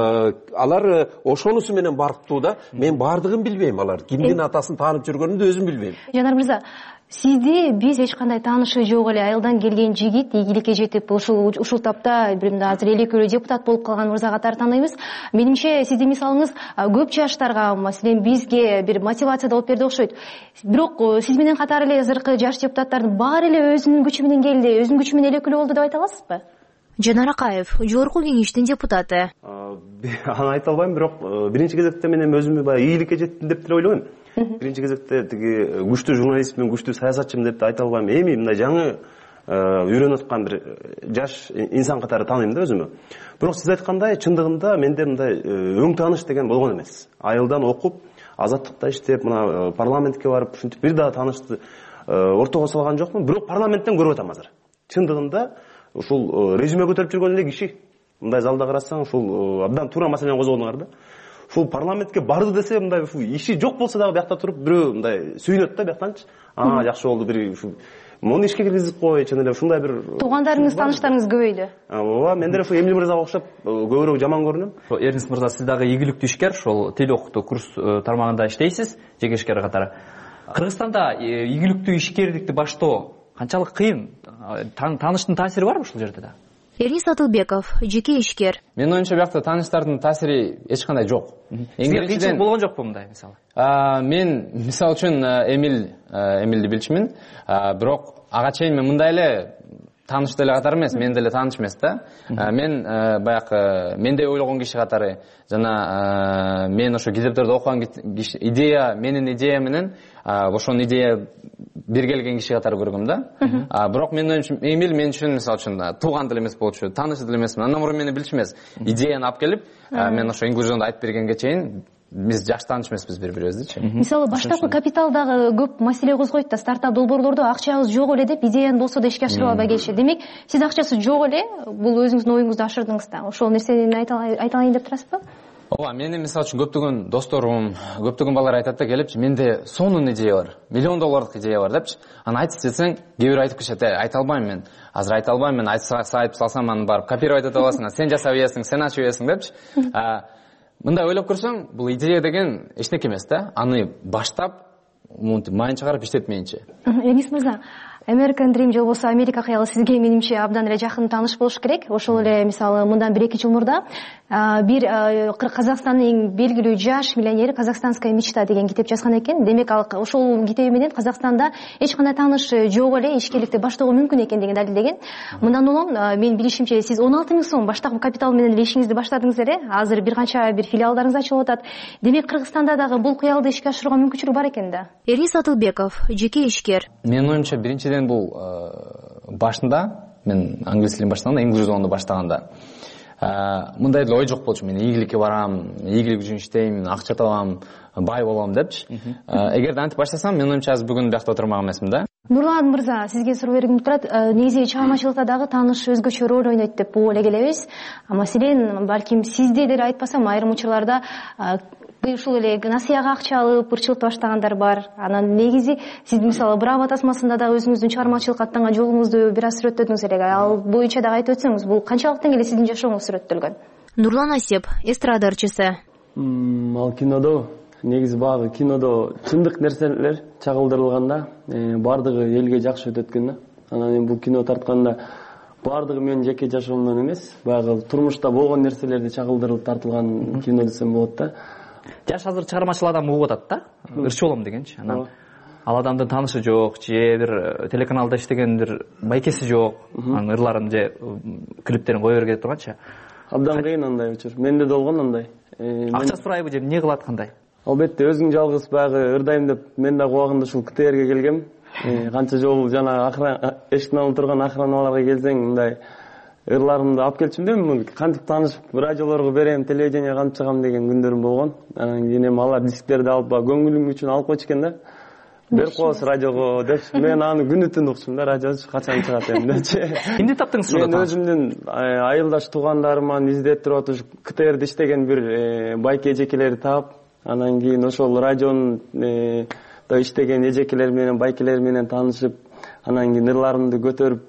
Алар ошонусу менен барктуу да, мен бардыгын билбейм, алар кимдин атасын таанып жүргөнүн өзүм билбейм. Жанар мырза, сизди биз эч кандай таанышы жок эле айылдан келген жигит ийгиликке жетип, ушул тапта биримде азыр эл экөөлүү депутат болуп калган мырза катары тааныйбыз. Менимче сиздин мисалыңыз көп жаштарга, маселен бизге бир мотивация болуп берди окшойт. Бирок сиз менен катары эле азыркы жаш депутаттардын баары эле өзүнүн күчү менен келди, өзүнүн күчү менен эл экөөлүү болду деп айта аласызбы? Жанар Акаев, жогорку кеңештин депутаты. Аны айта албайм, бирок биринчи кезекте мен өзүмү баягы ийгиликке жеттим деп деле ойлойм. Биринчи кезекте тиги күчтүү журналистмин, күчтүү саясатчымын деп айта албайм. Эми мындай жаңы үйрөнүп аткан бир жаш инсан катары тааныйм да өзүмө. Бирок сиз айткандай, чындыгында менде мындай өң тааныш деген болгон эмес. Айылдан окуп, азаттыкта иштеп, мына парламентке барып, ушинтип бир дагы таанышты ортого салган жокмун. Бирок парламенттен көрүп атам азыр. Чындыгында ушул резюме көтөрүп жүргөн эле киши, мындай залда карасаң, ушул абдан туура маселени козгодуңар да. Ушул парламентке барды десе, мындай иши жок болсо дагы биякта туруп бирөө мындай сүйүнөт да бияктанчы. Жакшы болду, бир муну ишке киргизип кой, чын эле ушундай бир туугандарыңыз, тааныштарыңыз көбөйдү. Ооба, мен деле ошо Эмиль мырзага окшоп көбүрөөк жаман көрүнөм. Эрнис мырза, сиз дагы ийгиликтүү ишкер, ошол тил окутуу курс тармагында иштейсиз, жеке ишкер катары. Кыргызстанда ийгиликтүү ишкерликти баштоо канчалык кыйын? Тааныштын таасири барбы ушул жерде да? Эрнис Атылбеков, жеке ишкер. Менин оюмча биякта тааныштардын таасири эч кандай жок. Сизге кыйынчылык болгон жокпу мындай мисалы? Мен мисалы үчүн Эмилди билчүмүн, бирок ага чейин мен мындай эле тааныш деле катары эмес, мен деле тааныш эмес да. Мен баягы мендей ойлогон киши катары жана мен ошо китептерди окуган идея, менин идея менен ошонун идея бир келген киши катары көргөм да. Бирок менин оюмча Эмиль мен үчүн мисалы үчүн тууган деле эмес болчу, тааныш деле эмесмин. Андан мурун мени билчү эмес. Идеяны алып келип, мен ошо инклюзионду айтып бергенге чейин биз жакшы тааныш эмеспиз бири-бирибизди. Мисалы баштапкы капиталдагы көп маселе козгойт да, стартап долбоорлордо акчабыз жок эле деп идеяны болсо да ишке ашырып албай келишет. Демек, сиз акчасы жок эле, бул өзүңүздүн оюңузду ашырдыңыз да. Ошол нерсени айта алайын деп турасызбы? Ооба, менин мисалы үчүн көптөгөн досторум, көптөгөн балдар айтат да келип, менде сонун идея бар, $1,000,000 идея бар депчи. Аны айтып десең, кээ бир айтып кетет, айта албайм мен. Азыр айта албайм мен, айтып салсам аны барып копировать эте аласың, сен жасап ийесиң, сен ачып ийесиң депчи. Мындай ойлоп көрсөң, бул идея деген эчтеке эмес да. Аны баштап, майын чыгарып иштетмейинче. Эрнис мырза, American Dream же болбосо Америка кыялы сизге менимче абдан эле жакын тааныш болуш керек. Ошол эле мисалы мындан 1-2 жыл мурда бир Казакстандын эң белгилүү жаш миллионери «Казахстанская мечта» деген китеп жазган экен. Демек ал ошол китеби менен Казакстанда эч кандай тааныш жок эле ишкерликти баштоого мүмкүн экендигин далилдеген. Мындан улам мен билишимче сиз 16 000 сом баштапкы капитал менен эле ишиңизди баштадыңыз эле. Азыр бир канча бир филиалдарыңыз ачылып атат. Демек Кыргызстанда дагы бул кыялды ишке ашырууга мүмкүнчүлүк бар экен да. Эрнис Атылбеков, жеке ишкер. Менин оюмча биринчиден бул башында мен англис тилин баштаганда, инклюзионду баштаганда мындай эле ой жок болчу. Мен ийгиликке барам, ийгилик үчүн иштейм, акча табам, бай болом депчи. Эгерде антип баштасам, менин оюмча азыр бүгүн биякта отурмак эмесмин да. Нурлан мырза, сизге суроо бергим турат. Негизи чыгармачылыкта дагы тааныш өзгөчө роль ойнойт деп эле келебиз. Маселен, балким сизде деле айтпасам, айрым учурларда ушул эле насыяга акча алып ырчылып баштагандар бар. Анан негизи сиз мисалы Браво тасмасында да өзүңүздүн чыгармачылыкка аттанган жолуңузду бир аз сүрөттөдүңүз эле. Ал боюнча дагы айтып өтсөңүз, бул канчалык деңгээлде сиздин жашооңуз сүрөттөлгөн? Нурлан Асеп, эстрада ырчысы. Ал кинодо негизи баягы кинодо чындык нерселер чагылдырылганда баардыгы элге жакшы өтөт экен да. Анан бул кино тартканда баардыгы менин жеке жашоомдон эмес, баягы турмушта болгон нерселерди чагылдырылып тартылган кино десем болот да. Жаш азыр чыгармачыл адам угуп атат да, ырчы болом дегенчи. Анан ал адамдын таанышы жок, же бир телеканалда иштеген бир байкеси жок, анын ырларын же клиптерин кое берге деп турганчы. Абдан кыйын андай учур. Менде да болгон андай. Акча сурайбы же эмне кылат, кандай? Албетте өзүң жалгыз баягы ырдайм деп мен да убагында ушул КТРге келгем. Канча жолу жана эшиктин алдында турган охраналарга келсең, мындай ырларымды алып келчүм дейм, кантип таанышып радиолорго берем, телевидениеге кантип чыгам деген күндөрүм болгон. Анан кийин алар дисктерди алып, көңүлүм үчүн алып койчу экен да. Берип коебуз радиого деп, мен аны күнү түн укчумун да, радио качан чыгат эми депчи. Эмне таптыңыз ушунда? Мен өзүмдүн айылдаш туугандарыман издеп туруп атып, КТРде иштеген бир байке эжекелерди таап, анан кийин ошол радионун иштеген эжекелер менен, байкелер менен таанышып, анан кийин ырларымды көтөрүп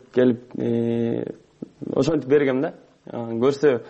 келип ошентип бергем да. Көрсө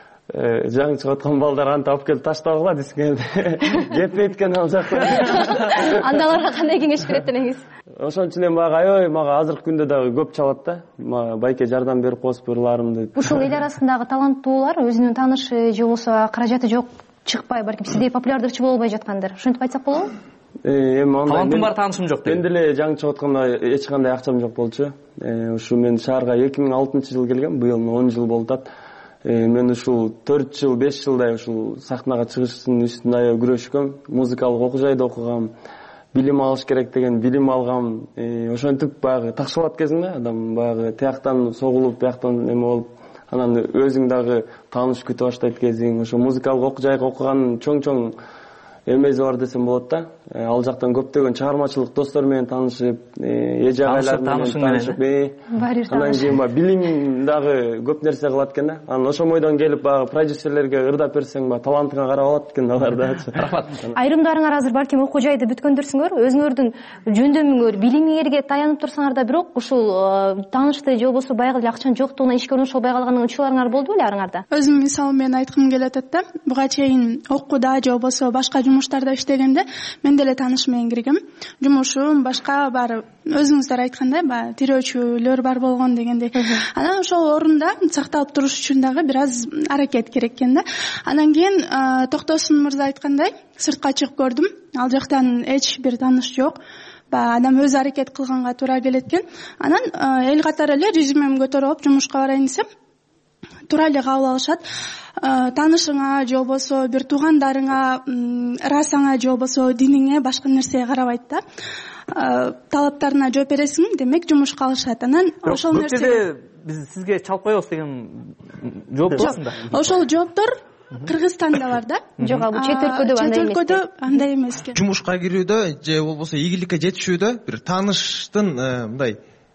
жаңы чыгып аткан балдар антип алып келип таштабагыла десең, жетпейт экен ал жакта. Анда аларга кандай кеңеш берет элеңиз? Ошон үчүн эми аябай мага азыркы күндө дагы көп чалат да. Байке жардам берип коесуп ырларымды. Ушул эл арасындагы таланттуулар өзүнүн таанышы же болбосо каражаты жок чыкпай, балким сиздей популярдуу ырчы боло албай жаткандар. Ошентип айтсак болобу? Талантым бар, таанышым жок дейм. Мен деле жаңы чыгып атканда эч кандай акчам жок болчу. Ушу мен шаарга 2006-жылы келгем, быйыл 10 жыл болуп атат. Мен ушул 4 жыл, 5 жылдай ушул сахнага чыгыштын үстүндө аябай күрөшкөм. Музыкалык окуу жайда окугам, билим алыш керек деген билим алгам. Ошентип баягы такшылат кезинде адам баягы тияктан согулуп, бияктан эме болуп, анан өзүң дагы тааныш күтө баштайт кезиң. Ошо музыкалык окуу жайга окуган чоң-чоң эмеси бар десем болот да. ал жактан көптөгөн чыгармачылык достор менен таанышып, эже агайлар менен таанышып, анан кийин баягы билим дагы көп нерсе кылат экен да. Анан ошол бойдон келип баягы продюсерлерге ырдап берсең, баягы талантыңа карап алат экен алар да. Рахмат. Айрымдарыңар азыр балким окуу жайды бүткөндүрсүңөр, өзүңөрдүн жөндөмүңөр, билимиңерге таянып турсаңар да, бирок ушул таанышты же болбосо баягы эле акчанын жоктугуна ишке орношолбой калган учурларыңар болду беле арыңарда? Өзүм мисалы менен айткым келет да. Буга чейин окууда же болбосо башка жумуштарда иштегенде мен деле тааныш менен киргем. Жумушум башка баары өзүңүздөр айткандай, баягы тирөөчүлөр бар болгон дегендей. Анан ошол орунда сакталып туруш үчүн дагы бир аз аракет керек экен да. Анан кийин Токтосун мырза айткандай, сыртка чыгып көрдүм. Ал жактан эч бир тааныш жок. Адам өзү аракет кылганга туура келет экен. Анан эл катары эле резюмем көтөрүп алып жумушка барайын десем, туура эле кабыл алышат. Таанышыңа же болбосо бир туугандарыңа, расаңа же болбосо диниңе, башка нерсеге карабайт да. Талаптарына жооп бересиң, демек жумушка алышат. Анан ошол нерсе биз сизге чалып коебуз деген жооп турасыңда. Ошол жооптор Кыргызстанда бар да. Жок, бул чет өлкөдө андай эмес экен. Жумушка кирүүдө же болбосо ийгиликке жетишүүдө бир тааныштын мындай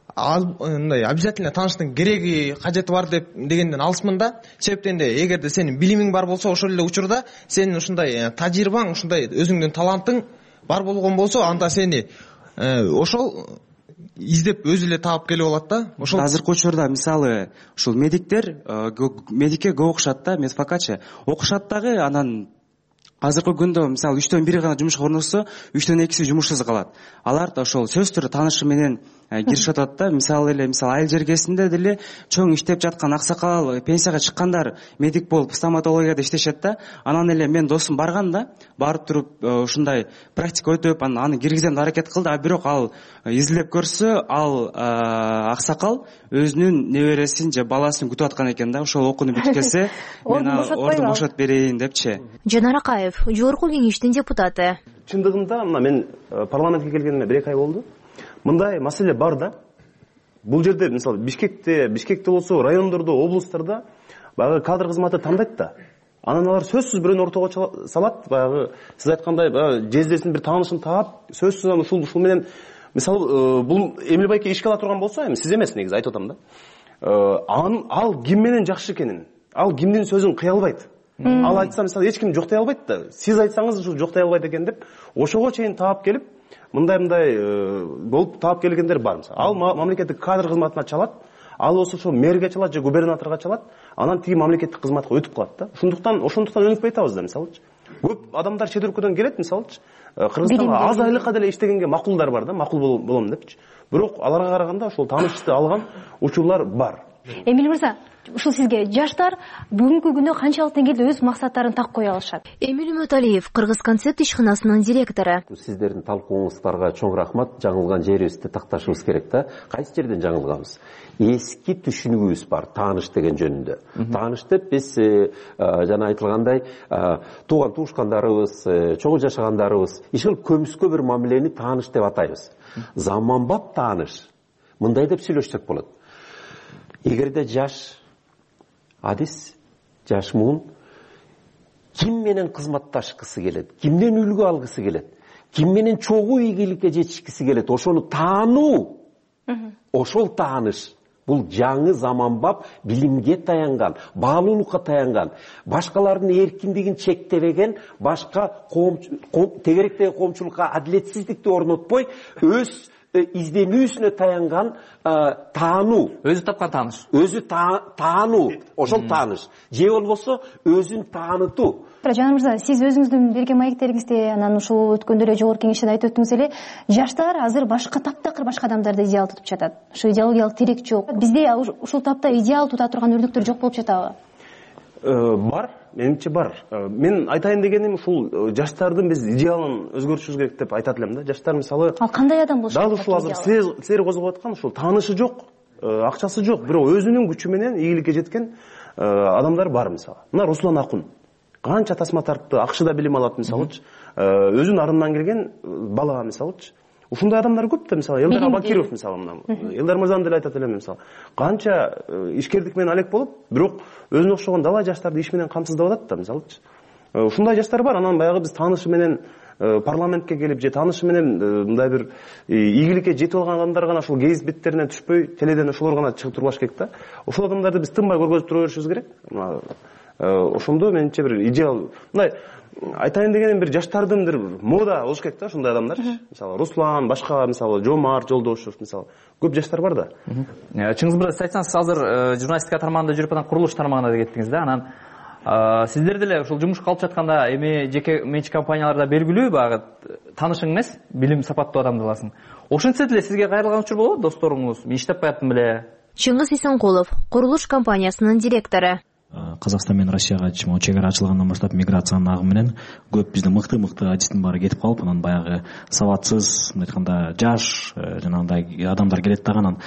обязательно тааныштын кереги, кажети бар дегенден алысмын да. Себептен эгерде сенин билимиң бар болсо, ошол эле учурда сенин ушундай тажрыйбаң, ушундай өзүңдүн талантың бар болгон болсо, анда сени ошол издеп өзү эле таап келип алат да. Ошол азыркы учурда мисалы ушул медиктер медикке көп окушат да, медфакатчы окушат дагы. Анан азыркы күндө мисалы 3-төн 1 гана жумушка орношсо, 3-төн 2 жумушсуз калат. Алар да ошол сөзсүз түрдө таанышы менен киришип атат да. Мисалы айыл жергесинде деле чоң иштеп жаткан аксакал, пенсияга чыккандар медик болуп стоматологияда иштешет да. Анан эле мен досум барган да, барып туруп ушундай практика өтүп, аны киргизем деп аракет кылды. А бирок ал изилдеп көрсө, ал аксакал өзүнүн небересин же баласын күтүп аткан экен да. Ошол окууну бүткөзсө, мен ордун бошотуп берейин депчи. Жанар Акаев, жогорку кеңештин депутаты. Чындыгында мен парламентке келгениме 1-2 ай болду. Мындай маселе бар да. Бул жерде мисалы Бишкекте болсо, райондордо, облустарда баягы кадр кызматы тандайт да. Анан алар сөзсүз бирөөнү ортого салат, баягы сиз айткандай жездесин бир таанышын таап, сөзсүз ушул менен мисалы бул Эмил байке ишке ала турган болсо, эми сиз эмес негизи айтып атам да. Ал ким менен жакшы экенин, ал кимдин сөзүн кыя албайт. Ал айтса мисалы эч ким жоктой албайт да. Сиз айтсаңыз ушул жоктой албайт экен деп, ошого чейин таап келип, мындай болуп таап келгендер бар. Ал мамлекеттик кадр кызматына чалат, ал болсо ошо мэрге чалат же губернаторго чалат, анан тиги мамлекеттик кызматка өтүп калат да. Ошондуктан өнүкпөй атабыз да, мисалычы. Көп адамдар чет өлкөдөн келет, мисалычы. Кыргызстанга аз айлыкка деле иштегенге макулдар бар да, макул болом депчи. Бирок аларга караганда ошол таанышты алган учурлар бар. Эмил мырза, ушул сизге жаштар бүгүнкү күндө канчалык деңгээлде өз максаттарын так кое алышат? Эмил Үмөталиев, Кыргыз концепт ишканасынын директору. Сиздердин талкууңуздарга чоң рахмат. Жаңылган жерибизди такташыбыз керек да. Кайсы жерден жаңылганбыз? Эски түшүнүгүбүз бар тааныш деген жөнүндө. Тааныш деп биз жана айтылгандай тууган туушкандарыбыз, чогуу жашагандарыбыз иш кылып көмүскө бир мамилени тааныш деп атайбыз. Заманбап тааныш мындай деп сүйлөшсөк болот. Эгерде жаш муун ким менен кызматташкысы келет, кимден үлгү алгысы келет, ким менен чогуу ийгиликке жетишкиси келет, ошону таануу. Ошол тааныш бул жаңы заманбап билимге таянган, баалуулукка таянган, башкалардын эркиндигин чектебеген, башка тегеректеги коомчулукка адилетсиздикти орнотпой, өз изденүүсүнө таянган таануу. Өзү тапкан тааныш. Өзү таануу. Ошол тааныш. Же болбосо өзүн таанытуу. Жанар мырза, сиз өзүңүздүн берген маектериңизде, анан ушул өткөндө эле жогорку кеңеште айтып өттүңүз эле, жаштар азыр таптакыр башка адамдарды идеал тутуп жатат. Ушу идеологиялык тирек жок. Бизде ушул тапта идеал тута турган өрнөктөр жок болуп жатабы? Бар, менимче бар. Мен айтайын дегеним ушул жаштардын биз идеалын өзгөртүшүбүз керек деп айтат элем да. Жаштар мисалы ал кандай адам болуш керек? Дал ушул азыр силер козгоп аткан ушул таанышы жок, акчасы жок, бирок өзүнүн күчү менен ийгиликке жеткен адамдар бар мисалы. Мына Руслан Акун канча тасма тартты, акшыда билим алат мисалычы, өзүнүн арындан келген бала мисалычы. Ушундай адамдар көп да, мисалы Элдар Абакиров мисалы, мына Элдар мырзаны деле айтат элем мисалы. Канча ишкердик менен алек болуп, бирок өзүнө окшогон далай жаштарды иш менен камсыздап атат да, мисалычы. Ушундай жаштар бар. Анан баягы биз таанышы менен парламентке келип же таанышы менен мындай бир ийгиликке жетип алган адамдар гана ушул гезит беттерине түшпөй теледен ошолор гана чыгып турбаш керек да. Ошол адамдарды биз тынбай көргөзүп тура беришибиз керек. Ошондо менимче бир идеал мындай айтайын дегеним бир жаштардын бир мода болуш керек да ушундай адамдар. Мисалы Руслан, башка мисалы Жомарт Жолдошев мисалы көп жаштар бар да. Чыңгыз мырза, сиз айтсаңыз, азыр журналистика тармагында жүрүп анан курулуш тармагына да кеттиңиз да. Анан сиздер деле ушул жумушка алып жатканда эми жеке менчик компанияларда белгилүү багы таанышың эмес, билим сапаттуу адамды аласың. Ошентсе деле сизге кайрылган учур болобу, досторуңуз? Мен иштеп каяттым беле. Чыңгыз Исенкулов, курулуш компаниясынын директору. Казакстан менен Россияга чек ара ачылгандан баштап миграциянын агымы менен көп биздин мыкты адистин баары кетип калып, анан баягы сабатсыз, мындай айтканда жаш жанагындай адамдар келет дагы, анан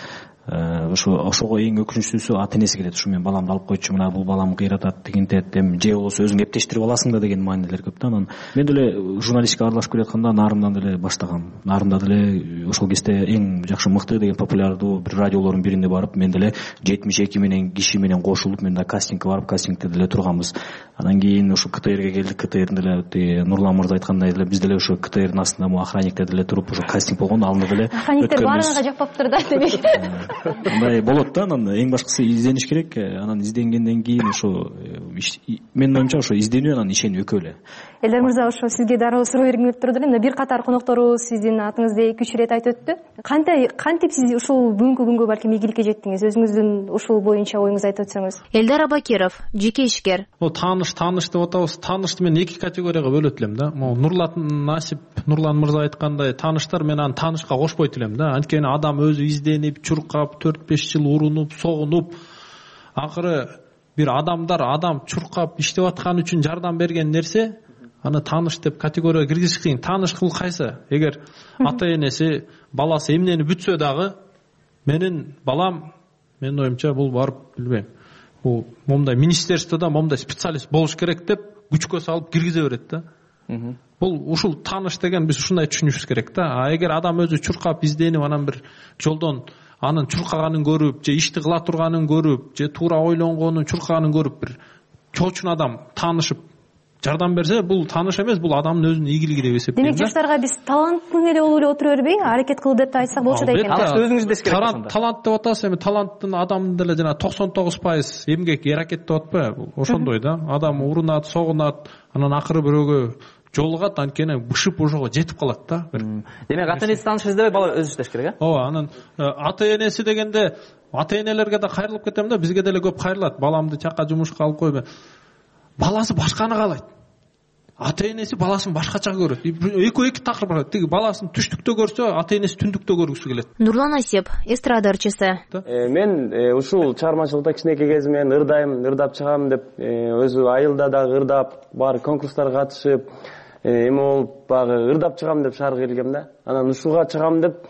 ошого эң өкүнүчтүүсү ата энеси келет. Ушу мен баламды алып койчу, мына бул балам кыйратат, тигинтет, же болбосо өзүң эптештирип аласың да деген маанилер көп да. Анан мен деле журналистикага аралашып келатканда Нарымдан деле баштагам. Нарымда деле ошол кезде эң жакшы мыкты деген популярдуу бир радиолордун биринде барып, мен деле 72 менен киши менен кошулуп, мен да кастингке барып, кастингте деле турганбыз. Анан кийин ушу КТРге келдик. КТРдин деле Нурлан мырза айткандай деле биз деле ушу КТРдин астында охранникте деле туруп, ушу кастинг болгондо алында деле охранниктер баарыгына жакпаптыр да демек. Мындай болот да. Анан эң башкысы издениш керек. Анан изденгенден кийин ошо менин оюмча ошо изденүү анан ишенүү экөө эле. Элдар мырза, ошо сизге дароо суроо бергим келип турду. Мына бир катар конокторубуз сиздин атыңызды 2-3 ирет айтып өттү. Кантип сиз ушул бүгүнкү күнгө балким ийгиликке жеттиңиз? Өзүңүздүн ушул боюнча оюңузду айтып өтсөңүз. Элдар Абакиров, жеке ишкер. Тааныш деп атабыз. Таанышты мен 2 категорияга бөлөт элем да. Нурлан мырза айткандай, тааныштар мен аны таанышка кошпойт элем да. Анткени адам өзү изденип, чуркап, 4-5 жыл урунуп, согунуп, акыры бир адам чуркап иштеп аткан үчүн жардам берген нерсе, аны тааныш деп категорияга киргизиш кыйын. Тааныш кыл кайсы? Эгер ата энеси, баласы эмнени бүтсө дагы, менин балам, менин оюмча бул барып билбейм. Бул момундай министерстводо момундай специалист болуш керек деп күчкө салып киргизе берет да. Бул ушул тааныш деген биз ушундай түшүнүшүбүз керек да. А эгер адам өзү чуркап изденип, анан бир жолдон анын чуркаганын көрүп, же ишти кыла турганын көрүп, же туура ойлонгонун чуркаганын көрүп, бир чоочун адам таанышып жардам берсе, бул тааныш эмес, бул адамдын өзүнүн ийгилиги деп эсептейм. Демек жаштарга биз таланттың эле болуп эле отура бербей, аракет кыл деп айтсак болчу да экен. Өзүңүздү эскерет кылсаңыз. Талант деп атасыз, эми таланттын адамдын деле жана 99% эмгек, аракет деп атпайбы? Ошондой да. Адам урунат, согунат, анан акыры бирөөгө жолугат, анткени бышып ошого жетип калат да. Демек ата энеси таанышып издебей бала өзү иштеш керек, э? Ооба, анан ата энеси дегенде ата энелерге да кайрылып кетем да, бизге деле көп кайрылат. Баламды чакка жумушка алып койбой. Баласы башканы каалайт. Ата энеси баласын башкача көрөт. Экөө эки такыр бар. Тиги баласын түштүктө көрсө, ата энеси түндүктө көргүсү келет. Нурлан Асеп, эстрада ырчысы. Мен ушул чыгармачылыкта кичинекей кезимден ырдап чыгам деп, өзү айылда дагы ырдап, бар конкурстарга катышып, эме болуп багы ырдап чыгам деп шаарга келгем да. Анан ушуга чыгам деп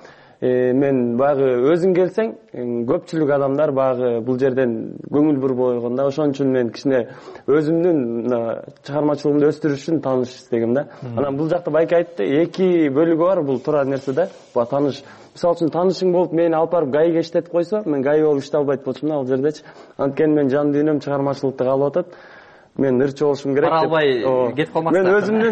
мен багы өзүң келсең, көпчүлүк адамдар багы бул жерден көңүл бурбой койгон да. Ошон үчүн мен кичине өзүмдүн чыгармачылыгымды өстүрүш үчүн тааныш издегем да. Анан бул жакта байке айтты, 2 бөлүгү бар бул туура нерсе да. Бул тааныш. Мисалы үчүн таанышың болуп мени алып барып ГАИге иштетип койсо, мен ГАИ болуп иштей албайт болчумун ал жердечи. Анткени мен жан дүйнөм чыгармачылыкта калып атат. Мен ырчы болушум керек деп. Бара албай кетип калмаксың. Мен өзүмдүн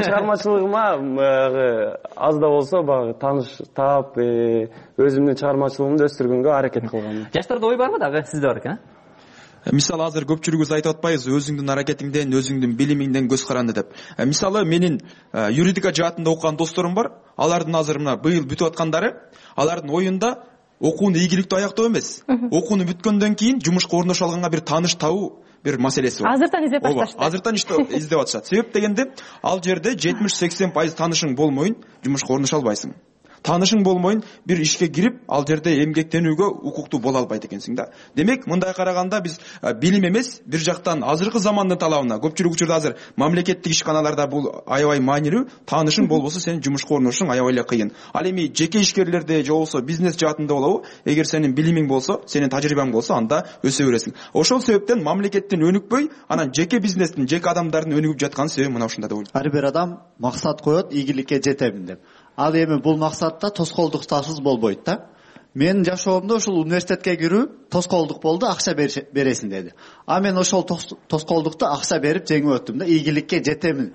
чыгармачылыгыма аз да болсо багы тааныш таап, өзүмдүн чыгармачылыгымды өстүргөнгө аракет кылгам. Жаштарда ой барбы дагы? Сизде бар экен, э? Мисалы азыр көпчүлүгүбүз айтып атпайбызбы, өзүңдүн аракетиңден, өзүңдүн билимиңден көз каранды деп. Мисалы менин юридика жаатында окуган досторум бар. Алардын азыр мына быйыл бүтүп аткандары, алардын оюнда окууну ийгиликтүү аяктоо эмес. Окууну бүткөндөн кийин жумушка орношо алганга бир тааныш табуу бир маселеси бар. Азыртан издеп башташты. Азыртан издеп атышат. Себеп дегенде, ал жерде 70-80% таанышың болмойн жумушка орношо албайсың. Таанышың болмойн бир ишке кирип, ал жерде эмгектенүүгө укуктуу боло албайт экенсиң да. Демек, мындай караганда биз билим эмес, бир жактан азыркы замандын талабына, көпчүлүк учурда азыр мамлекеттик ишканаларда бул аябай маанилүү, таанышың болбосо сен жумушка орношуң аябай эле кыйын. Ал эми жеке ишкерлерде же болбосо бизнес жаатында болобу, эгер сенин билимиң болсо, сенин тажрыйбаң болсо, анда өсө бересиң. Ошол себептен мамлекеттин өнүкпөй, анан жеке бизнестин, жеке адамдардын өнүгүп жаткан себеби мына ушунда деп ойлойм. Ар бир адам максат коет, ийгиликке жетемин деп. Ал эми бул максатта тоскоолдуктарсыз болбойт да. Менин жашоомдо ушул университетке кирүү тоскоолдук болду, акча бересиң деди. А мен ошол тоскоолдукту акча берип жеңип өттүм да, ийгиликке жетемин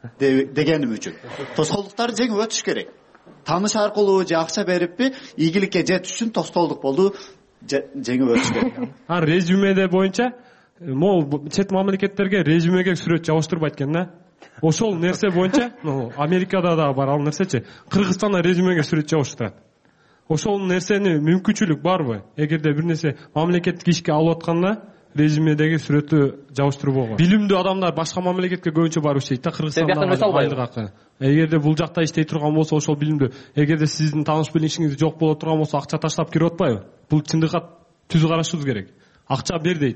дегеним үчүн. Тоскоолдуктарды жеңип өтүш керек. Тааныш аркылуу же акча бериппи, ийгиликке жетиш үчүн тоскоолдук болду, жеңип өтүш керек. Резюмеде боюнча могул чет мамлекеттерге резюмеге сүрөт жабыштырбайт экен да. Ошол нерсе боюнча, Америкада да бар ал нерсечи. Кыргызстанда резюмеге сүрөт жабыштырат. Ошол нерсени мүмкүнчүлүк барбы? Эгерде бир нерсе мамлекеттик ишке алып атканда резюмедеги сүрөттү жабыштырбоого. Билимдүү адамдар башка мамлекетке көбүнчө барып иштейт да, Кыргызстанда айлык акы. Эгерде бул жакта иштей турган болсо ошол билимдүү, эгерде сиздин тааныш билишиңиз жок боло турган болсо акча таштап кирип атпайбы? Бул чындыкка түз карашыбыз керек. Акча бер дейт.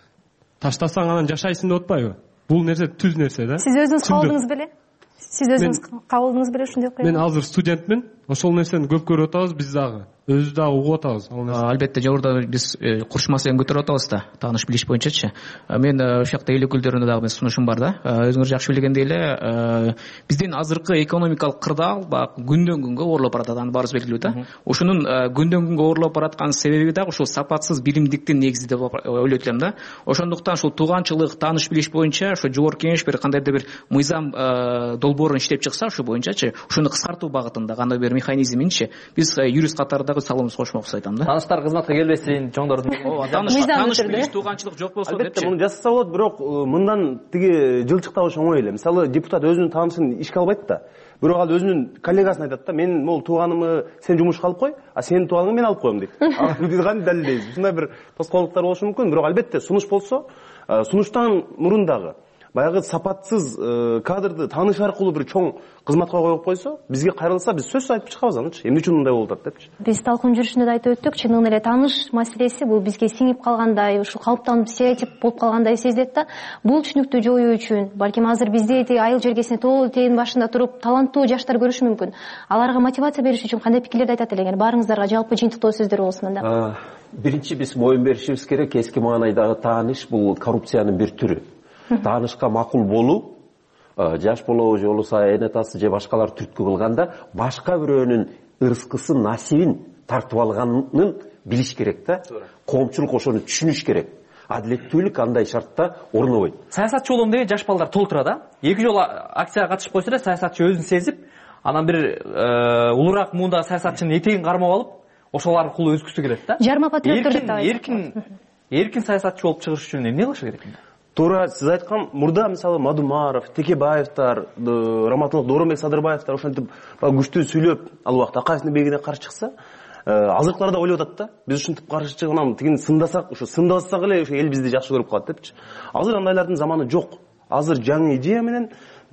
Таштасаң анан жашайсың деп атпайбы? Бул нерсе түз нерсе да. Сиз өзүңүз кабылдыңыз беле? Сиз өзүңүз кабылдыңыз беле ушундай окуя? Мен азыр студентмин. Ошол нерсени көп көрүп атабыз, биз дагы. Өзү дагы угуп атабыз. Албетте жогоруда биз курч маселени көтөрүп атабыз да, тааныш билиш боюнчачы. Мен ушул жакта эл өкүлдөрүнө дагы сунушум бар да. Өзүңөр жакшы билгендей эле, биздин азыркы экономикалык кырдаал күндөн күнгө оорлоп баратат, аны баарыбыз белгилүү да. Ушунун күндөн күнгө оорлоп бараткан себеби дагы ушул сапатсыз билимдиктин негизи деп ойлойт элем да. Ошондуктан ушул тууганчылык, тааныш билиш боюнча ошо жогорку кеңеш бир кандайдыр бир мыйзам долбоорун иштеп чыкса ушу боюнчачы, ушуну кыскартуу багытында кандай бир механизминчи биз юрист катарында салымыбызды кошмокчу айтам да. Тааныштар кызматка келбесин, чоңдордун тааныш билиш, тууганчылык жок болсо депчи. Албетте муну жасаса болот, бирок мындан тиги жылчыктабыш оңой эле. Мисалы депутат өзүнүн таанышын ишке албайт да. Бирок ал өзүнүн коллегасына айтат да, мен могул тууганымы сен жумушка алып кой, а сенин тууганыңды мен алып коем дейт. Биз кантип далилдейбиз? Ушундай бир тоскоолдуктар болушу мүмкүн, бирок албетте сунуш болсо, сунуштан мурун дагы баягы сапатсыз кадрды тааныш аркылуу бир чоң кызматка коюп койсо, бизге кайрылса биз сөзсүз айтып чыгабыз анычы. Эмне үчүн мындай болуп атат депчи. Биз талкуун жүрүшүндө да айтып өттүк, чындыгында эле тааныш маселеси бул бизге сиңип калгандай, ушул калыптанып стереотип болуп калгандай сезилет да. Бул түшүнүктү жоюу үчүн, балким азыр бизде айыл жергесине тоол тээдин башында туруп таланттуу жаштар көрүшү мүмкүн. Аларга мотивация бериш үчүн кандай пикирлерди айтат элеңер? Баарыңыздарга жалпы жыйынтыктоо сөздөр болсун анда. Биринчи биз моюн беришибиз керек, эски маанайдагы тааныш бул коррупциянын бир түрү. Таанышка макул болуу, жаш болобу же болбосо эне атасы же башкалар түрткү кылганда башка бирөөнүн ырыскысын, насибин тартып алганын билиш керек да. Коомчулук ошону түшүнүш керек. Адилеттүүлүк андай шартта орнобойт. Саясатчы болом деген жаш балдар толтура да. Эки жолу акцияга катышып койсо эле саясатчы өзүн сезип, анан бир улуураак муундагы саясатчынын этегин кармап алып, ошол аркылуу өскүсү келет да. Жарма патриоттор деп атайбыз. Эркин саясатчы болуп чыгыш үчүн эмне кылыш керек? Туура сиз айткан мурда мисалы Мадумаров, Текебаевтар, Раматылык Доромбек Садырбаевтар ошентип күчтүү сүйлөп ал убакта Акаевдин бегине каршы чыкса, азыркылар да ойлоп атат да. Биз ушинтип каршы чыгып тигин сындасак, ушу сындасак эле ошо эл бизди жакшы көрүп калат депчи. Азыр андайлардын заманы жок. Азыр жаңы идея менен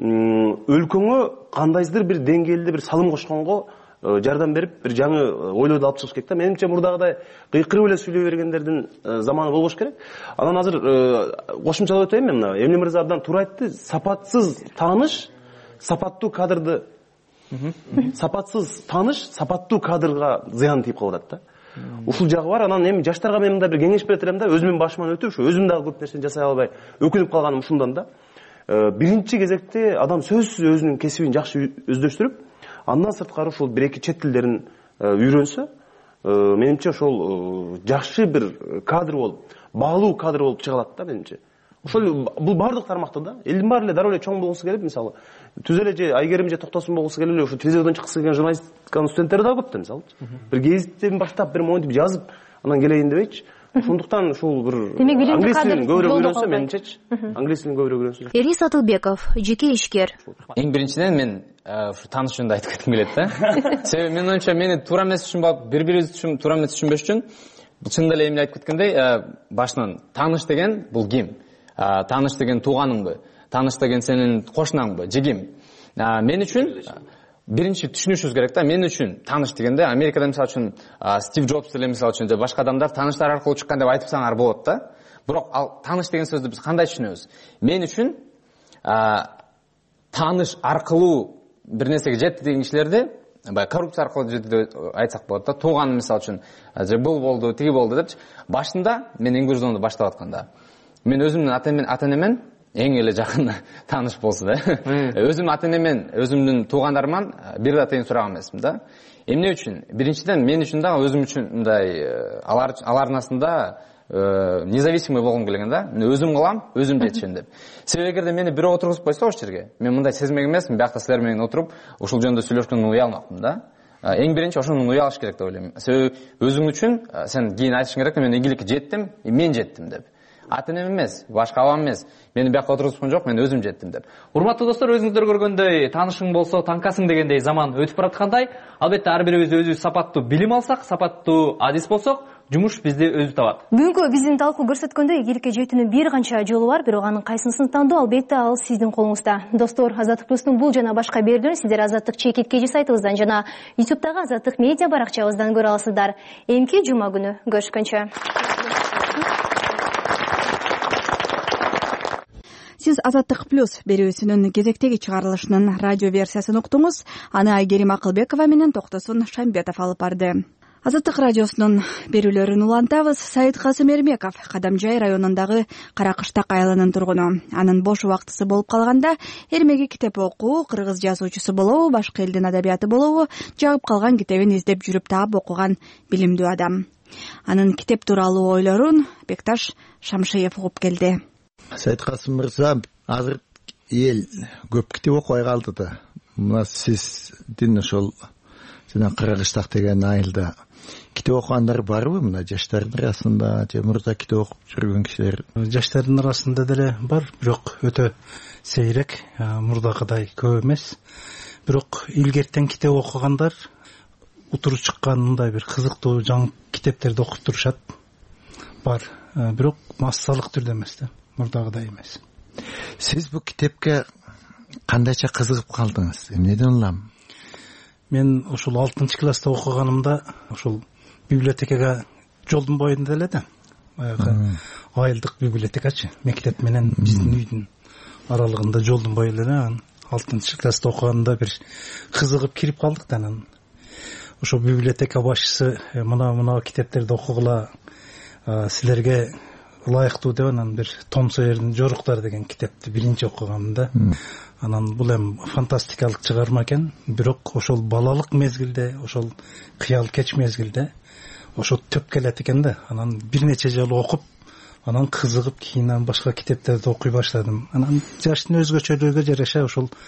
өлкөңө кандайдыр бир деңгээлде бир салым кошконго жардам берип, бир жаңы ойлойду алып чыгыш керек да. Менимче мурдагыдай кыйкырып эле сүйлөй бергендердин заманы болбош керек. Анан азыр кошумчалап өтөйүн мен мына. Эмне мырза абдан туура айтты. Сапатсыз тааныш, сапаттуу кадрды сапатсыз тааныш, сапаттуу кадрга зыян тийип калып атат да. Ушул жагы бар. Анан эми жаштарга мен мындай бир кеңеш берет элем да. Өзүмдүн башыман өтүп, ушу өзүм дагы көп нерсени жасай албай өкүнүп калганым ушундан да. Биринчи кезекте адам сөзсүз өзүнүн кесибин жакшы өздөштүрүп, андан сырткары ушул бир эки чет тилдерин үйрөнсө, менимче ошол жакшы бир кадр болуп, баалуу кадр болуп чыга алат да менимче. Ошол бул бардык тармакта да. Элдин баары эле дароо эле чоң болгусу келип, мисалы, түз эле же Айгерим же Токтосун болгусу келип эле ушу телевизордон чыккысы келген журналистиканын студенттери да көп да, мисалы. Бир гезиттен баштап бир монтип жазып, анан келейин дебейчи. Ошондуктан ушул бир англис тилин көбүрөөк үйрөнсө менимчечи. Англис тилин көбүрөөк үйрөнсө. Элис Атылбеков, жеке ишкер. Эң биринчиден мен ушу тааныш жөнүндө айтып кетким келет да. Себеби менин оюмча мени туура эмес түшүнүп, бири-бирибизди туура эмес түшүнбөш үчүн чындап эле эмне айтып кеткендей, башынан тааныш деген бул ким? Тааныш деген тууганыңбы? Тааныш деген сенин кошунаңбы? Же ким? Мен үчүн биринчи түшүнүшүбүз керек да. Мен үчүн тааныш дегенде Америкада мисалы үчүн Стив Джобс деле мисалы үчүн же башка адамдар тааныштар аркылуу чыккан деп айтып саңар болот да. Бирок ал тааныш деген сөздү биз кандай түшүнөбүз? Мен үчүн тааныш аркылуу бир нерсеге жетти деген кишилерди коррупция аркылуу жетти деп айтсак болот да. Тууган мисалы үчүн же бул болду, тиги болду депчи. Башында мен Энгүрзондо баштап атканда мен өзүмдүн ата энемен эң эле жакын тааныш болсо да. Өзүм ата энемен, өзүмдүн туугандарыман бир да тыйын сураган эмесмин да. Эмне үчүн? Биринчиден мен үчүн дагы өзүм үчүн мындай алардын астында независимый болгум келген да. Мен өзүм кылам, өзүм жетишем деп. Себеби эгерде мени бирөө отургузуп койсо ошол жерге, мен мындай сезмек эмесмин, биякта силер менен отуруп ушул жөнүндө сүйлөшкөндөн уялмакмын да. Эң биринчи ошондон уялыш керек деп ойлойм. Себеби өзүң үчүн сен кийин айтышың керек, мен ийгиликке жеттим, мен жеттим деп. Ата энем эмес, башка абам эмес, мени биякка отургузган жок, мен өзүм жеттим деп. Урматтуу достор, өзүңүздөр көргөндөй, таанышың болсо танкасың дегендей заман өтүп бараткандай, албетте ар бирибиз өзүбүз сапаттуу билим алсак, сапаттуу адис болсок, жумуш бизди өзү табат. Бүгүнкү биздин талкуу көрсөткөндөй ийгиликке жетүүнүн бир канча жолу бар, бирок анын кайсысын тандоо албетте ал сиздин колуңузда. Достор, Азаттык плюстун бул жана башка берүүлөрүн сиздер Азаттык чекит кежи сайтыбыздан жана YouTube'дагы Азаттык медиа баракчабыздан көрө аласыздар. Эмки жума күнү көрүшкөнчө. Сиз Азаттык плюс берүүсүнүн кезектеги чыгарылышынын радио версиясын уктуңуз. Аны Айгерим Акылбекова менен Токтосун Шамбетов алып барды. Азаттык радиосунун берүүлөрүн улантабыз. Саид Касым Эрмеков Кадамжай районундагы Каракыштак айылынын тургуну. Анын бош убактысы болуп калганда эрмеги китеп окуу, кыргыз жазуучусу болобу, башка элдин адабияты болобу, жагып калган китебин издеп жүрүп таап окуган билимдүү адам. Анын китеп тууралуу ойлорун Бекташ Шамшиев угуп келди. Саид Касым мырза, азыр эл көп китеп окубай калды да. Мына сиздин ошол жана Каракыштак деген айылда китеп окугандар барбы? Мына жаштардын арасында же мурда китеп окуп жүргөн кишилер? Жаштардын арасында деле бар, бирок өтө сейрек, мурдагыдай көп эмес. Бирок илгертен китеп окугандар утуру чыккан мындай бир кызыктуу жаңы китептерди окуп турушат. Бар, бирок массалык түрдө эмес да, мурдагыдай эмес. Сиз бул китепке кандайча кызыгып калдыңыз? Эмнеден улам? Мен ошол 6-класста окуганымда ошол библиотекага жолдун боюнда эле да. Баягы айылдык библиотекачы, мектеп менен биздин үйдүн аралыгында жолдун бою эле. 6-класста окуганда бир кызыгып кирип калдык да. Анан ошол библиотека башчысы мына китептерди окугула, силерге ылайыктуу деп анан бир Том Сойердин Жоруктар деген китепти биринчи окугам да. Анан бул эми фантастикалык чыгарма экен, бирок ошол балалык мезгилде, ошол кыял кеч мезгилде ошо төп келет экен да. Анан бир нече жолу окуп, анан кызыгып кийин башка китептерди окуй баштадым. Анан жаштын өзгөчөлүгүнө жараша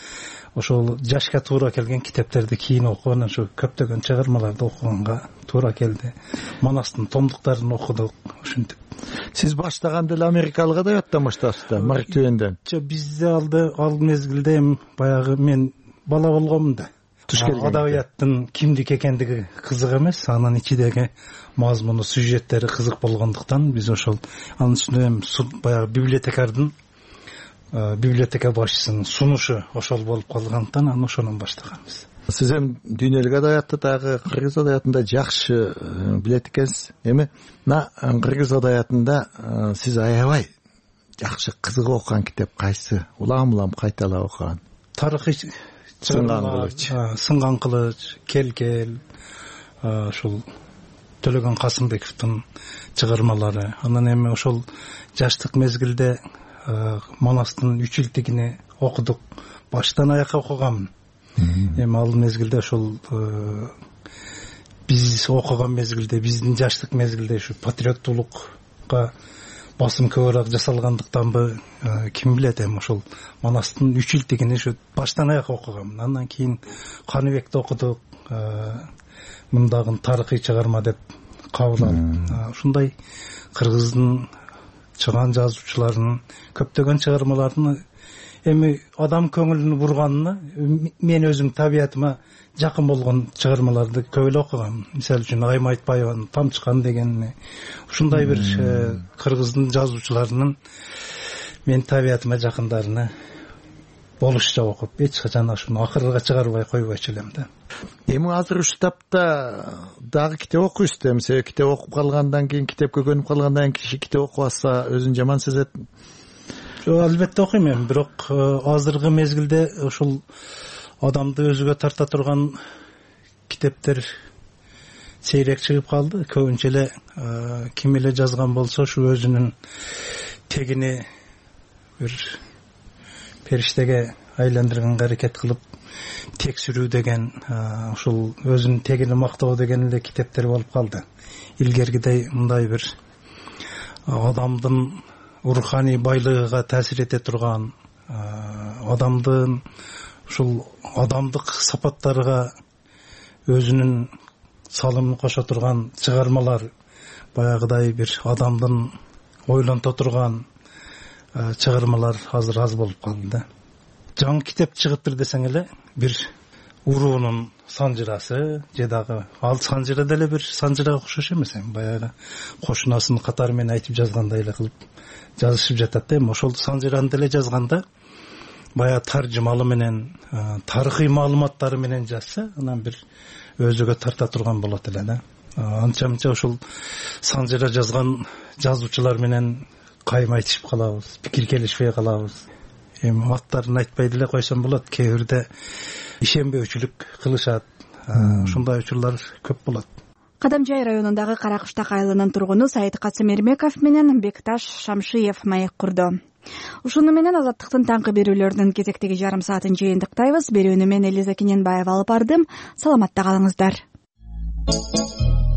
ошол жашка туура келген китептерди кийин окуп, анан ошо көптөгөн чыгармаларды окуганга туура келди. Манастын томдуктарын окудук, ушинтип. Сиз баштаганда эле америкалык адабияттан баштадыңыз да, Марк Твенден? Бизде ал мезгилде баягы мен бала болгомун да. Адабияттын кимдик экендиги кызык эмес, анын ичидеги мазмуну, сюжеттери кызык болгондуктан биз ошол анын үстүнө баягы библиотека башчысынын сунушу ошол болуп калгандыктан анан ошонун баштаганбыз. Сиз эми дүйнөлүк адабиятты дагы кыргыз адабиятында жакшы билет экенсиз. Эми мына кыргыз адабиятында сиз аябай жакшы кызыгып окуган китеп кайсы? Улам кайталап окуган? Тарыхый Сынган кылыч, Кел, ошол Төлөгөн Касымбековдун чыгармалары. Анан эми ошол жаштык мезгилде Манастын 3 илтигини окудук. Баштан аякка окугам. Эми ал мезгилде ошол биз окуган мезгилде, биздин жаштык мезгилде ушу патриоттуулукка басым көбүрөөк жасалгандыктанбы, ким билет, эми ошол Манастын 3 илтигини ушу баштан аякка окугам. Андан кийин Каныбекти окудук, мындагы тарыхый чыгарма деп кабыл алып, ушундай кыргыздын чыган жазуучуларынын көптөгөн чыгармаларын эми адам көңүлүн бурганына мен өзүм табиятыма жакын болгон чыгармаларды көп эле окугам. Мисалы үчүн Айым Айтбаеванын Тамчыкан дегени, ушундай бир кыргыздын жазуучуларынын мен табиятыма жакындарына болушча окуп, эч качан ушуну акырга чыгарбай койбойчу элем да. Эми азыр ушул тапта дагы китеп окуйсуз да, себеби китеп окуп калгандан кийин, китепке көнүп калгандан кийин киши китеп окубаса өзүн жаман сезет. Албетте окуйм эми, бирок азыркы мезгилде ушул адамды өзүгө тарта турган китептер сейрек чыгып калды. Көбүнчө эле ким эле жазган болсо ушу өзүнүн тегини бир периштеге айландырганга аракет кылып текшерүү деген ушул өзүнүн тегин мактоо деген эле китептер болуп калды. Илгергидей мындай бир адамдын руханий байлыгыга таасир эте турган, адамдын ушул адамдык сапаттарга өзүнүн салымын кошо турган чыгармалар, баягыдай бир адамдын ойлонто турган чыгармалар азыр аз болуп калды да. Жаңы китеп чыгыптыр десең эле бир уруунун санжырасы же дагы ал санжыра деле бир санжырага окшош эмес, баягы кошунасын катары менен айтып жазгандай эле кылып жазышып жатат да. Ошол санжыраны деле жазганда баягы таржымалы менен, тарыхый маалыматтары менен жазса, анан бир өзүгө тарта турган болот эле да. Анча-мынча ушул санжыра жазган жазуучулар менен кайым айтышып калабыз, пикир келишпей калабыз. Эми аттарын айтпай деле койсом болот, кээ бирде ишенбөөчүлүк кылышат. Ушундай учурлар көп болот. Кадамжай районундагы Каракыштак айылынын тургуну Саид Касымермеков менен Бекташ Шамшиев маек курду. Ушуну менен Азаттыктын таңкы берүүлөрүнүн кезектеги жарым саатын жыйынтыктайбыз. Берүүнү мен Элиза Кененбаева алып бардым. Саламатта калыңыздар.